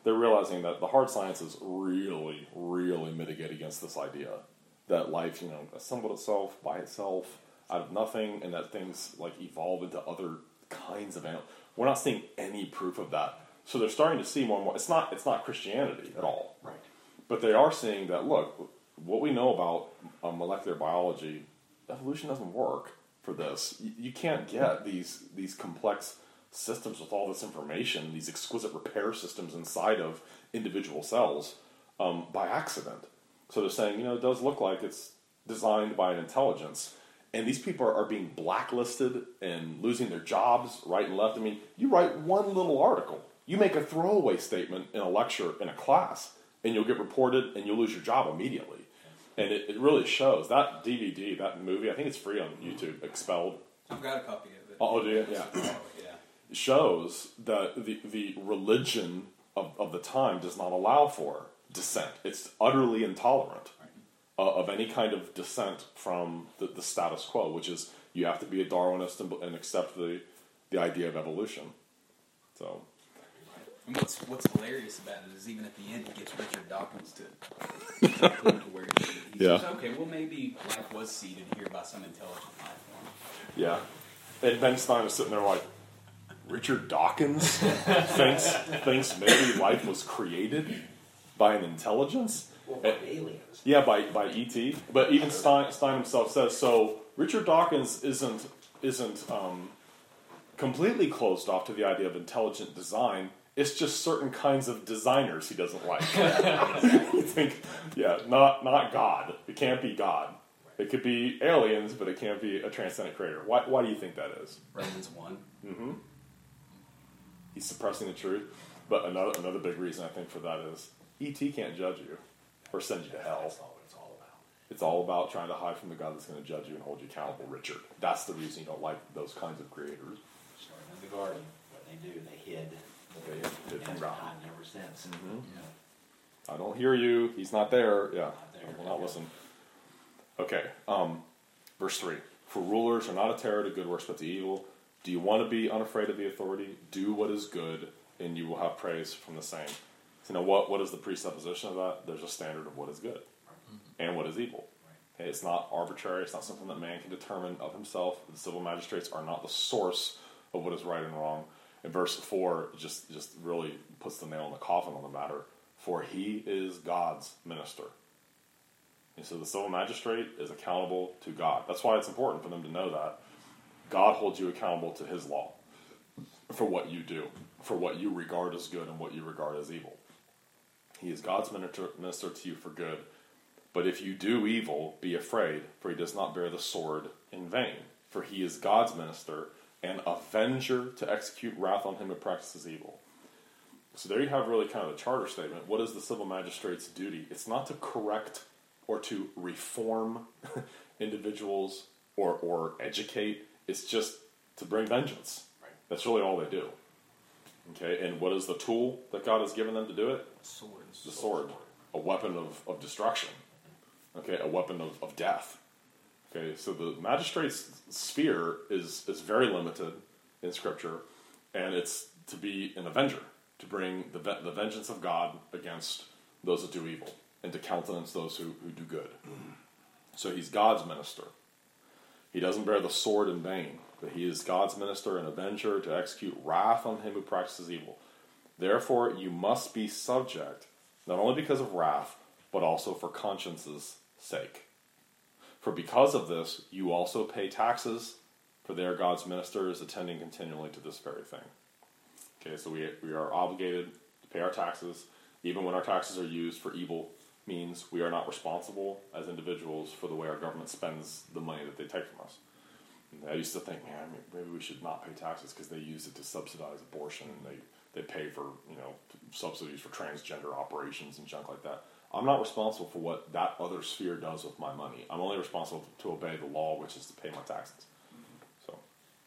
they're realizing that the hard sciences really, really mitigate against this idea that life, assembled itself by itself out of nothing, and that things like evolve into other kinds of animals. We're not seeing any proof of that. So they're starting to see more and more. It's not Christianity at all. Right. But they are seeing that, look, what we know about molecular biology, evolution doesn't work for this. You can't get these complex systems with all this information, these exquisite repair systems inside of individual cells by accident. So they're saying, it does look like it's designed by an intelligence. And these people are being blacklisted and losing their jobs right and left. I mean, you write one little article. You make a throwaway statement in a lecture in a class, and you'll get reported and you'll lose your job immediately. And it really shows. That DVD, that movie, I think it's free on YouTube, Expelled. I've got a copy of it. Oh, do you? Yeah. Yeah. It shows that the religion of the time does not allow for dissent. It's utterly intolerant of any kind of dissent from the status quo, which is you have to be a Darwinist and accept the idea of evolution. So, and what's hilarious about it is even at the end he gets Richard Dawkins to to where he says, okay, well maybe life was seeded here by some intelligent life form. Yeah. And Ben Stein is sitting there like, Richard Dawkins thinks maybe life was created by an intelligence? Well, by aliens. Yeah, by E.T. But even Stein himself says, so Richard Dawkins isn't completely closed off to the idea of intelligent design. It's just certain kinds of designers he doesn't like. You think, not God. It can't be God. It could be aliens, but it can't be a transcendent creator. Why do you think that is? Romans 1. Mm-hmm. He's suppressing the truth. But another big reason I think for that is E.T. can't judge you or send you to hell. That's not what it's all about. It's all about trying to hide from the God that's going to judge you and hold you accountable, Richard. That's the reason you don't like those kinds of creators. Starting in the garden, what they do, they hid. They hid from And God. time never since. Mhm. Yeah. I don't hear you. He's not there. Yeah, Not there. I will not listen. Okay, verse 3. For rulers are not a terror to good works, but to evil. Do you want to be unafraid of the authority? Do what is good, and you will have praise from the same. So what is the presupposition of that? There's a standard of what is good and what is evil. Okay, it's not arbitrary. It's not something that man can determine of himself. The civil magistrates are not the source of what is right and wrong. And verse 4 just really puts the nail in the coffin on the matter. For he is God's minister. And so the civil magistrate is accountable to God. That's why it's important for them to know that. God holds you accountable to his law for what you do, for what you regard as good and what you regard as evil. He is God's minister to you for good. But if you do evil, be afraid, for he does not bear the sword in vain. For he is God's minister, an avenger to execute wrath on him who practices evil. So there you have really kind of the charter statement. What is the civil magistrate's duty? It's not to correct or to reform individuals or educate. It's just to bring vengeance. Right. That's really all they do. Okay, and what is the tool that God has given them to do it? Swords. The sword. A weapon of destruction. Okay, a weapon of death. Okay, so the magistrate's sphere is very limited in Scripture, and it's to be an avenger, to bring the vengeance of God against those that do evil, and to countenance those who do good. So he's God's minister. He doesn't bear the sword in vain, but he is God's minister and avenger to execute wrath on him who practices evil. Therefore, you must be subject, not only because of wrath, but also for conscience's sake. For because of this, you also pay taxes, for they are God's ministers, attending continually to this very thing. Okay, so we are obligated to pay our taxes, even when our taxes are used for evil means. We are not responsible as individuals for the way our government spends the money that they take from us. And I used to think, man, maybe we should not pay taxes because they use it to subsidize abortion, and they pay for subsidies for transgender operations and junk like that. I'm not responsible for what that other sphere does with my money. I'm only responsible to obey the law, which is to pay my taxes. So,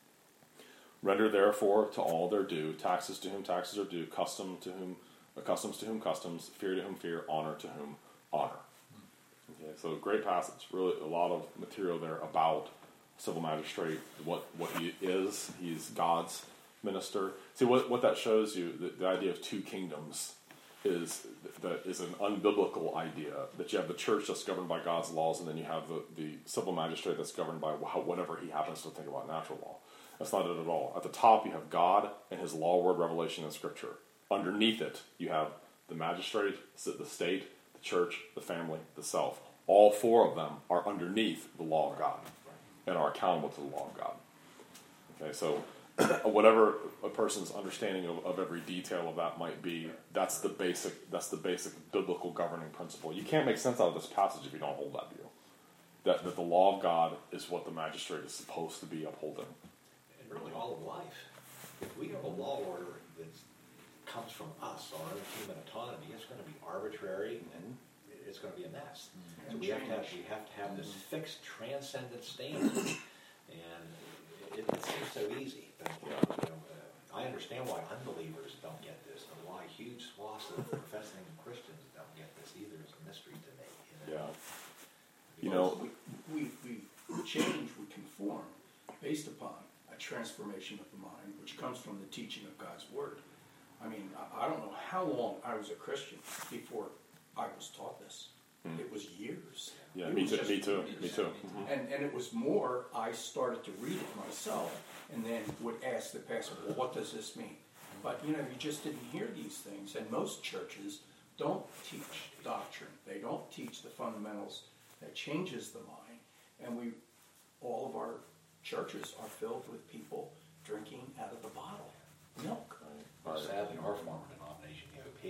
render therefore to all their due, taxes to whom taxes are due, customs to whom customs, fear to whom fear, honor to whom honor. Okay, so great passage. Really a lot of material there about civil magistrate, what he is. He's God's minister. See, what that shows you, the idea of two kingdoms is an unbiblical idea, that you have the church that's governed by God's laws, and then you have the civil magistrate that's governed by whatever he happens to think about natural law. That's not it at all. At the top, you have God and his law, word, revelation, and scripture. Underneath it, you have the magistrate, the state, the church, the family, the self. All four of them are underneath the law of God and are accountable to the law of God. Okay, so whatever a person's understanding of every detail of that might be, that's the basic biblical governing principle. You can't make sense out of this passage if you don't hold that view. That the law of God is what the magistrate is supposed to be upholding. And really all of life. If we have a law order that comes from us, our own human autonomy, it's going to be arbitrary and it's going to be a mess. So we have to have this fixed, transcendent standard. And it seems so easy. But, I understand why unbelievers don't get this, but why huge swaths of professing Christians don't get this either is a mystery to me. We change, we conform based upon a transformation of the mind, which comes from the teaching of God's Word. I mean, I don't know how long I was a Christian before I was taught this. It was years. Yeah, me too. Mm-hmm. And it was more, I started to read it myself and then would ask the pastor, well, what does this mean? But, you just didn't hear these things. And most churches don't teach doctrine. They don't teach the fundamentals that changes the mind. And all of our churches are filled with people drinking out of the bottle. Milk. Well, sadly, our former denomination, the OP,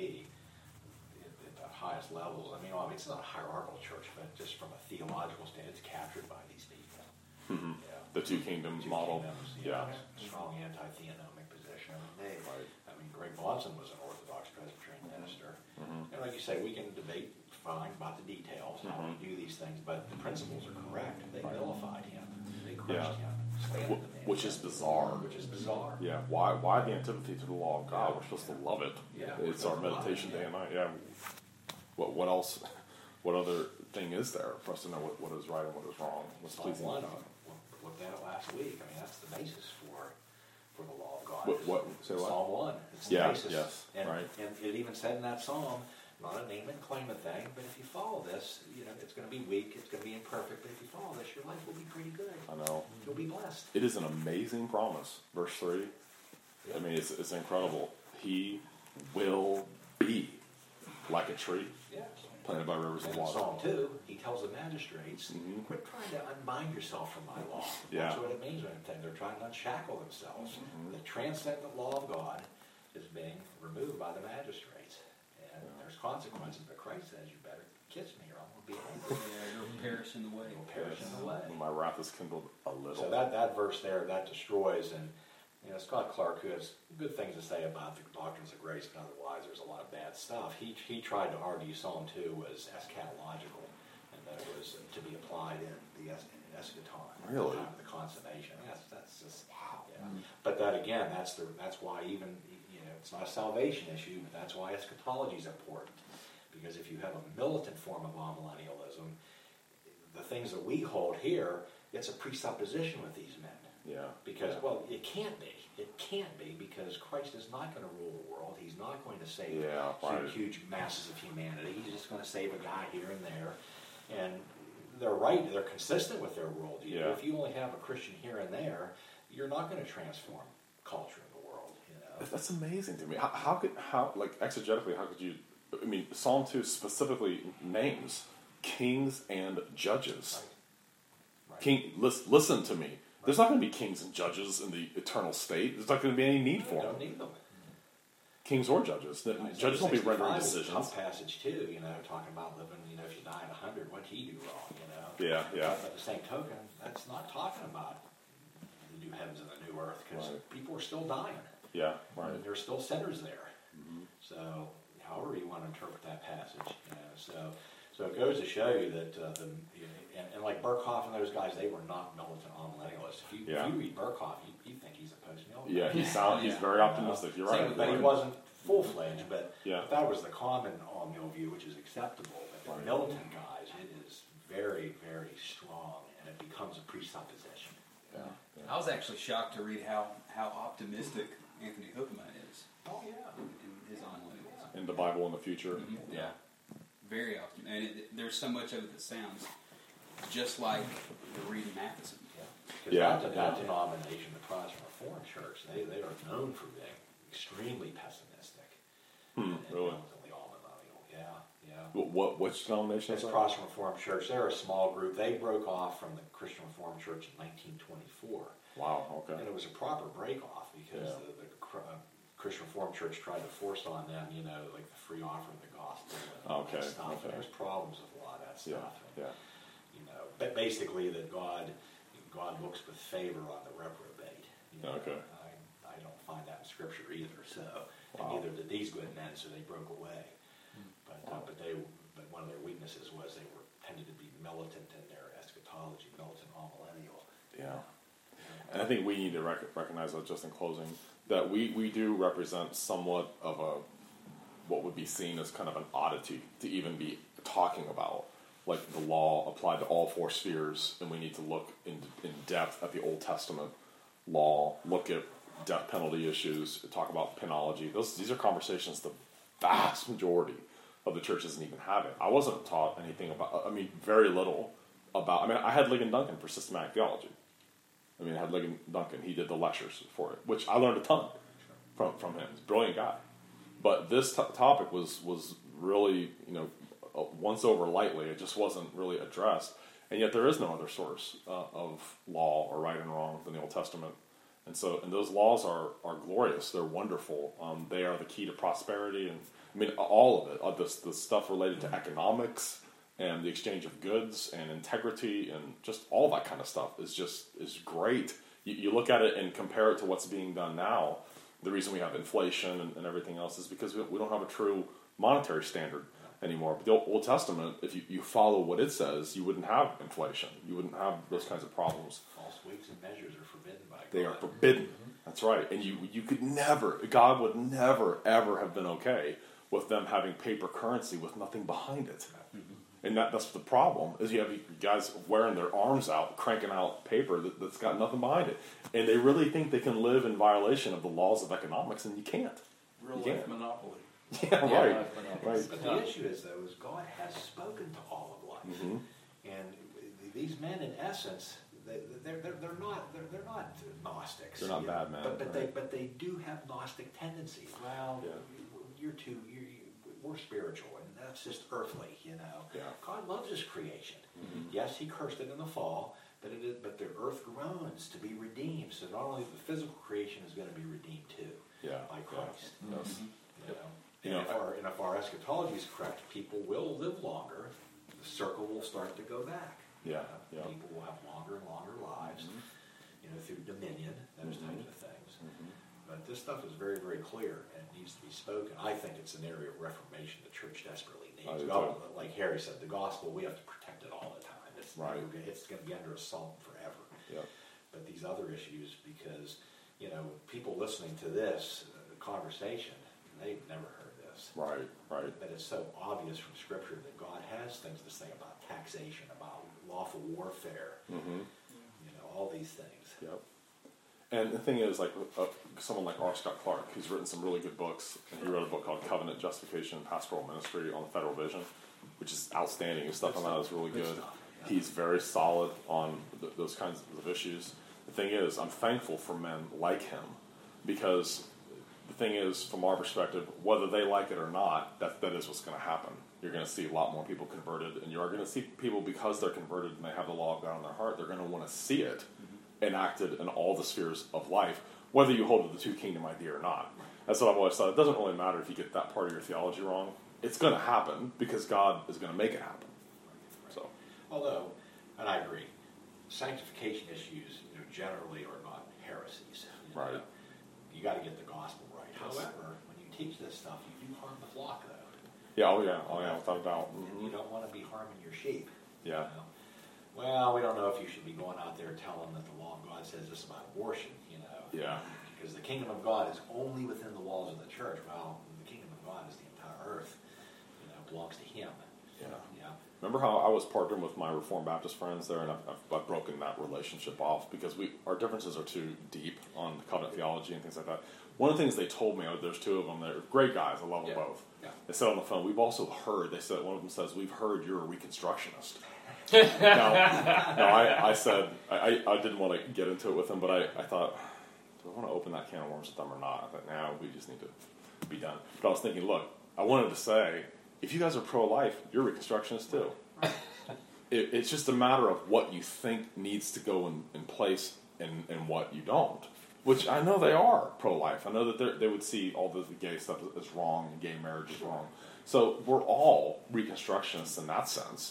at the highest levels, I mean, it's not a hierarchical church, but just from a theological standpoint, it's captured by these people. Mm-hmm. The two kingdoms model. Kingdoms, strong anti-theonomic position. I mean, Greg Bahnsen was an Orthodox Presbyterian minister. Mm-hmm. And like you say, we can debate fine about the details, how we do these things, but the principles are correct. They vilified him. They crushed him. Which is bizarre. Yeah. Why the antipathy to the law of God? We're supposed to love it. Yeah. It's our meditation day and night. Yeah. What else? What other thing is there for us to know what is right and what is wrong? What's pleasing to God? We looked at it last week. I mean, that's the basis for the law of God. Say what? Psalm 1. It's the basis. Yes. And it even said in that psalm, not a name and claim a thing, but if you follow this, it's going to be weak, it's going to be imperfect, but if you follow this, your life will be pretty good. I know. You'll be blessed. It is an amazing promise. Verse 3. Yeah. I mean, it's incredible. He will be like a tree planted by rivers of water. In Psalm 2, he tells the magistrates, quit trying to unbind yourself from my law. Yeah. That's what it means when they're trying to unshackle themselves. The transcendent law of God is being removed by the magistrates. And there's consequences, but Christ says, you better kiss me or I'm going to be angry. You'll perish in the way. You'll perish in the way. My wrath is kindled a little. So that verse there, that destroys, and Scott Clark, who has good things to say about the doctrines of grace, and otherwise there's a lot of bad stuff, he tried to argue Psalm 2 was eschatological, and that it was to be applied in the eschaton. Really? The consummation. That's just, wow. Yeah. But that again, that's why even, it's not a salvation issue, but that's why eschatology is important. Because if you have a militant form of amillennialism, the things that we hold here, it's a presupposition with these men. Yeah. Because, it can't be. It can't be because Christ is not going to rule the world. He's not going to save huge masses of humanity. He's just going to save a guy here and there. And they're right. They're consistent with their worldview. Yeah. If you only have a Christian here and there, you're not going to transform culture in the world. That's amazing to me. How exegetically, how could you? I mean, Psalm 2 specifically names kings and judges. Right. Listen to me. There's not going to be kings and judges in the eternal state. There's not going to be any need for them. Don't need them. Kings or judges. Judges won't be rendering decisions. Tough passage too. Talking about living. If you die at 100, what did he do wrong? Yeah. But the same token, that's not talking about the new heavens and the new earth because people are still dying. Yeah, right. And there's still sinners there. So, however you want to interpret that passage, So it goes to show you that and like Burkhoff and those guys, they were not militant amillennialists. If you read Burkhoff, you think he's a post-millennial. Yeah, he's very optimistic. You're right. But he wasn't full-fledged. But that was the common amillennial view, which is acceptable. But the militant guys, it is very, very strong, and it becomes a presupposition. Yeah. I was actually shocked to read how optimistic Anthony Hoekema is. Oh yeah. In his amillennialism. in the Bible in the future. Mhm. Yeah, very often, and there's so much of it that sounds just like the Reed and Matheson. Because that denomination, the Protestant Reformed Church, they are known for being extremely pessimistic. Really? Relatively all-millennial. Yeah. Which denomination is It's that? Protestant Reformed Church. They're a small group. They broke off from the Christian Reformed Church in 1924. Wow, okay. And it was a proper break-off because Yeah. the Christian Reformed Church tried to force on them, like the free offer of the gospel and all that stuff. Okay. And there's problems with a lot of that Yeah, stuff. yeah. But basically that God looks with favor on the reprobate. Okay. I don't find that in Scripture either. So, Wow. and neither did these good men, so they broke away. But one of their weaknesses was they tended to be militant in their eschatology, militant amillennial. Yeah. And I think we need to recognize that, just in closing, that we do represent somewhat of what would be seen as kind of an oddity to even be talking about, like the law applied to all four spheres, and we need to look in depth at the Old Testament law, look at death penalty issues, talk about penology. These are conversations the vast majority of the church isn't even having. I wasn't taught anything about, very little about, I had Ligon Duncan for systematic theology. I had Ligon Duncan, he did the lectures for it, which I learned a ton from him. He's a brilliant guy. But this topic was really, once over lightly. It just wasn't really addressed. And yet there is no other source of law or right and wrong than the Old Testament. And those laws are glorious. They're wonderful. They are the key to prosperity. And all of it, the stuff related to economics and the exchange of goods and integrity and just all that kind of stuff is great. You look at it and compare it to what's being done now. The reason we have inflation and everything else is because we don't have a true monetary standard anymore. But the Old Testament, if you follow what it says, you wouldn't have inflation. You wouldn't have those kinds of problems. False weights and measures are forbidden by God. They are forbidden. That's right. And you could never, God would never, ever have been okay with them having paper currency with nothing behind it. And that's the problem, is you have guys wearing their arms out, cranking out paper that's got nothing behind it. And they really think they can live in violation of the laws of economics, and you can't. Real life monopoly. Yeah, right. But the issue is, though, is God has spoken to all of life. Mm-hmm. And these men, in essence, they're not Gnostics. They're not bad men. But they do have Gnostic tendencies. Well, we're spiritual, and that's just earthly, Yeah. God loves His creation. Mm-hmm. Yes, He cursed it in the fall, but the earth groans to be redeemed. So not only the physical creation is going to be redeemed too, by Christ. Yeah. Yes. If our eschatology is correct, people will live longer. The circle will start to go back. Yeah. People will have longer and longer lives, through dominion, those types of things. Mm-hmm. But this stuff is very, very clear and it needs to be spoken. I think it's an area of reformation the church desperately needs. Like Harry said, the gospel, we have to protect it all the time. It's going to be under assault forever. Yeah. But these other issues, because, people listening to this conversation, they've never heard this. Right. But it's so obvious from Scripture that God has things to say about taxation, about lawful warfare, Mm-hmm. all these things. Yep. And the thing is, like someone like R. Scott Clark, who's written some really good books, and he wrote a book called Covenant Justification and Pastoral Ministry on the Federal Vision, which is outstanding. His stuff on that is really good. He's very solid on those kinds of issues. The thing is, I'm thankful for men like him, because the thing is, from our perspective, whether they like it or not, that is what's going to happen. You're going to see a lot more people converted, and you are going to see people, because they're converted and they have the law of God in their heart, they're going to want to see it enacted in all the spheres of life, whether you hold to the two-kingdom idea or not. That's what I've always thought. It doesn't really matter if you get that part of your theology wrong. It's going to happen, because God is going to make it happen. So, although, and I agree, sanctification issues generally are not heresies. Right. You got to get the gospel right. However, when you teach this stuff, you do harm the flock, though. yeah, without a doubt. And you don't want to be harming your sheep. Yeah. Well, we don't know if you should be going out there telling them that the law of God says this about abortion, Yeah. Because the kingdom of God is only within the walls of the church. Well, the kingdom of God is the entire earth, belongs to Him. Yeah. remember how I was partnering with my Reformed Baptist friends there, and I've broken that relationship off because our differences are too deep on the covenant theology and things like that. One of the things they told me, there's two of them, they're great guys, I love them both. Yeah. They said on the phone, we've also heard, they said, one of them says, we've heard you're a Reconstructionist. now, I said, I didn't want to get into it with them, but I thought, do I want to open that can of worms with them or not? I thought, now we just need to be done. But I was thinking, look, I wanted to say, if you guys are pro-life, you're Reconstructionists too. It's just a matter of what you think needs to go in place and what you don't. Which I know they are pro-life. I know that they would see all the gay stuff as wrong and gay marriage is wrong. So we're all Reconstructionists in that sense.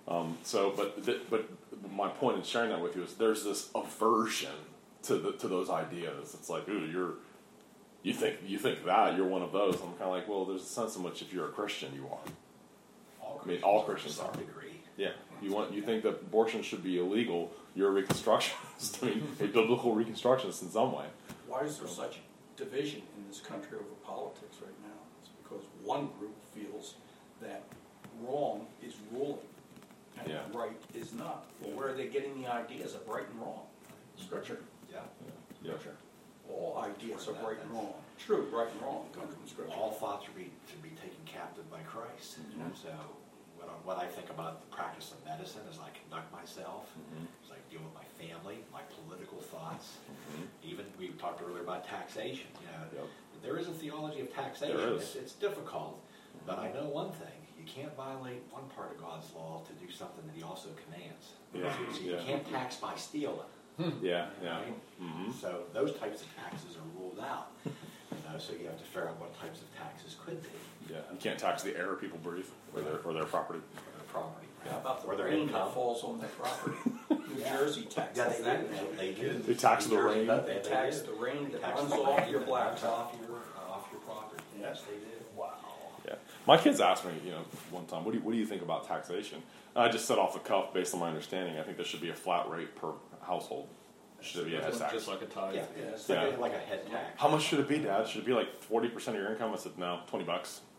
But my point in sharing that with you is there's this aversion to those ideas. It's like, ooh, you think that you're one of those. I'm kind of like, well, there's a sense in which if you're a Christian, you are. All Christians are. To some degree. Yeah, you think that abortion should be illegal? You're a Reconstructionist. I mean, a biblical Reconstructionist in some way. Why is there such division in this country over politics right now? It's because one group feels that wrong is ruling and right is not. Well, where are they getting the ideas of right and wrong? Scripture. Yeah. Scripture. All ideas of right and wrong. True, right and wrong come from Scripture. All thoughts should be taken captive by Christ. Mm-hmm. So what I think about the practice of medicine as I conduct myself, as I deal with my family, my political thoughts, even we talked earlier about taxation. There is a theology of taxation. There is. It's difficult, but I know one thing: you can't violate one part of God's law to do something that He also commands. Yeah. So you can't tax by stealing. Yeah. Right? So those types of taxes are ruled out. So you have to figure out what types of taxes could be. Yeah, you can't tax the air people breathe or their property. For their property. How about Or the their rain income. that falls on their property? New Jersey taxes Yeah, that. they do. They tax the rain. They tax the rain that runs off your blacktop. Off your property. Yes, they do. Wow. Yeah, my kids asked me, one time, what do you think about taxation? And I just said off the cuff, based on my understanding, I think there should be a flat rate per household. Should be a head tax. Just like a tithe. Yeah, it's Yeah. like a head tax. How much should it be, Dad? Should it be like 40% of your income? I said, no, $20.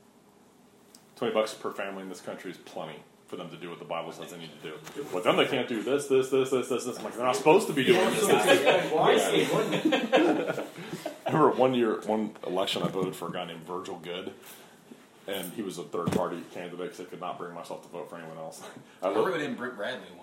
$20 per family in this country is plenty for them to do what the Bible says they need to do. With them, they can't do this. I'm like, they're not supposed to be doing this. I remember one election, I voted for a guy named Virgil Good, and he was a third-party candidate because I could not bring myself to vote for anyone else. I wrote in Brent Bradley once.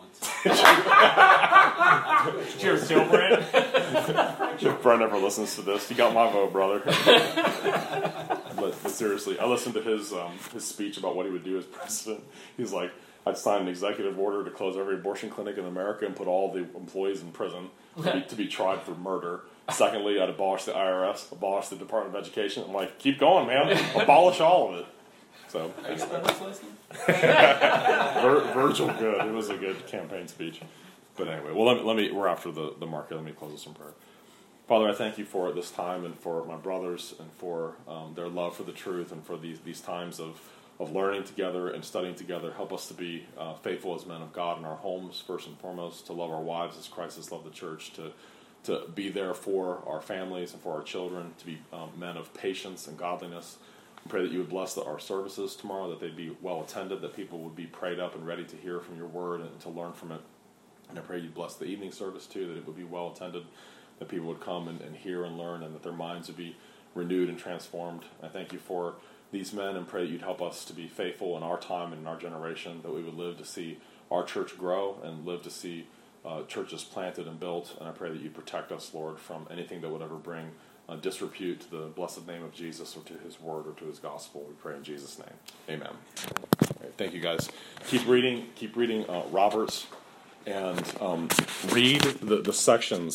Cheers, Joe Brent. If Brent ever listens to this, you got my vote, brother. But seriously, I listened to his speech about what he would do as president. He's like, I'd sign an executive order to close every abortion clinic in America and put all the employees in prison to be tried for murder. Secondly, I'd abolish the IRS, abolish the Department of Education. I'm like, keep going, man. Abolish all of it. So, How you spell his last name? Virgil Good. It was a good campaign speech. But anyway, well, we're after the marker. Let me close this in prayer. Father, I thank you for this time and for my brothers and for their love for the truth and for these times of learning together and studying together. Help us to be faithful as men of God in our homes, first and foremost, to love our wives as Christ has loved the church, to be there for our families and for our children, to be men of patience and godliness. I pray that you would bless our services tomorrow, that they'd be well attended, that people would be prayed up and ready to hear from your word and to learn from it. And I pray you'd bless the evening service too, that it would be well attended, that people would come and hear and learn, and that their minds would be renewed and transformed. I thank you for these men and pray that you'd help us to be faithful in our time and in our generation, that we would live to see our church grow and live to see churches planted and built. And I pray that you protect us, Lord, from anything that would ever bring disrepute to the blessed name of Jesus or to his word or to his gospel. We pray in Jesus' name. Amen. All right, thank you, guys. Keep reading Roberts, and read the sections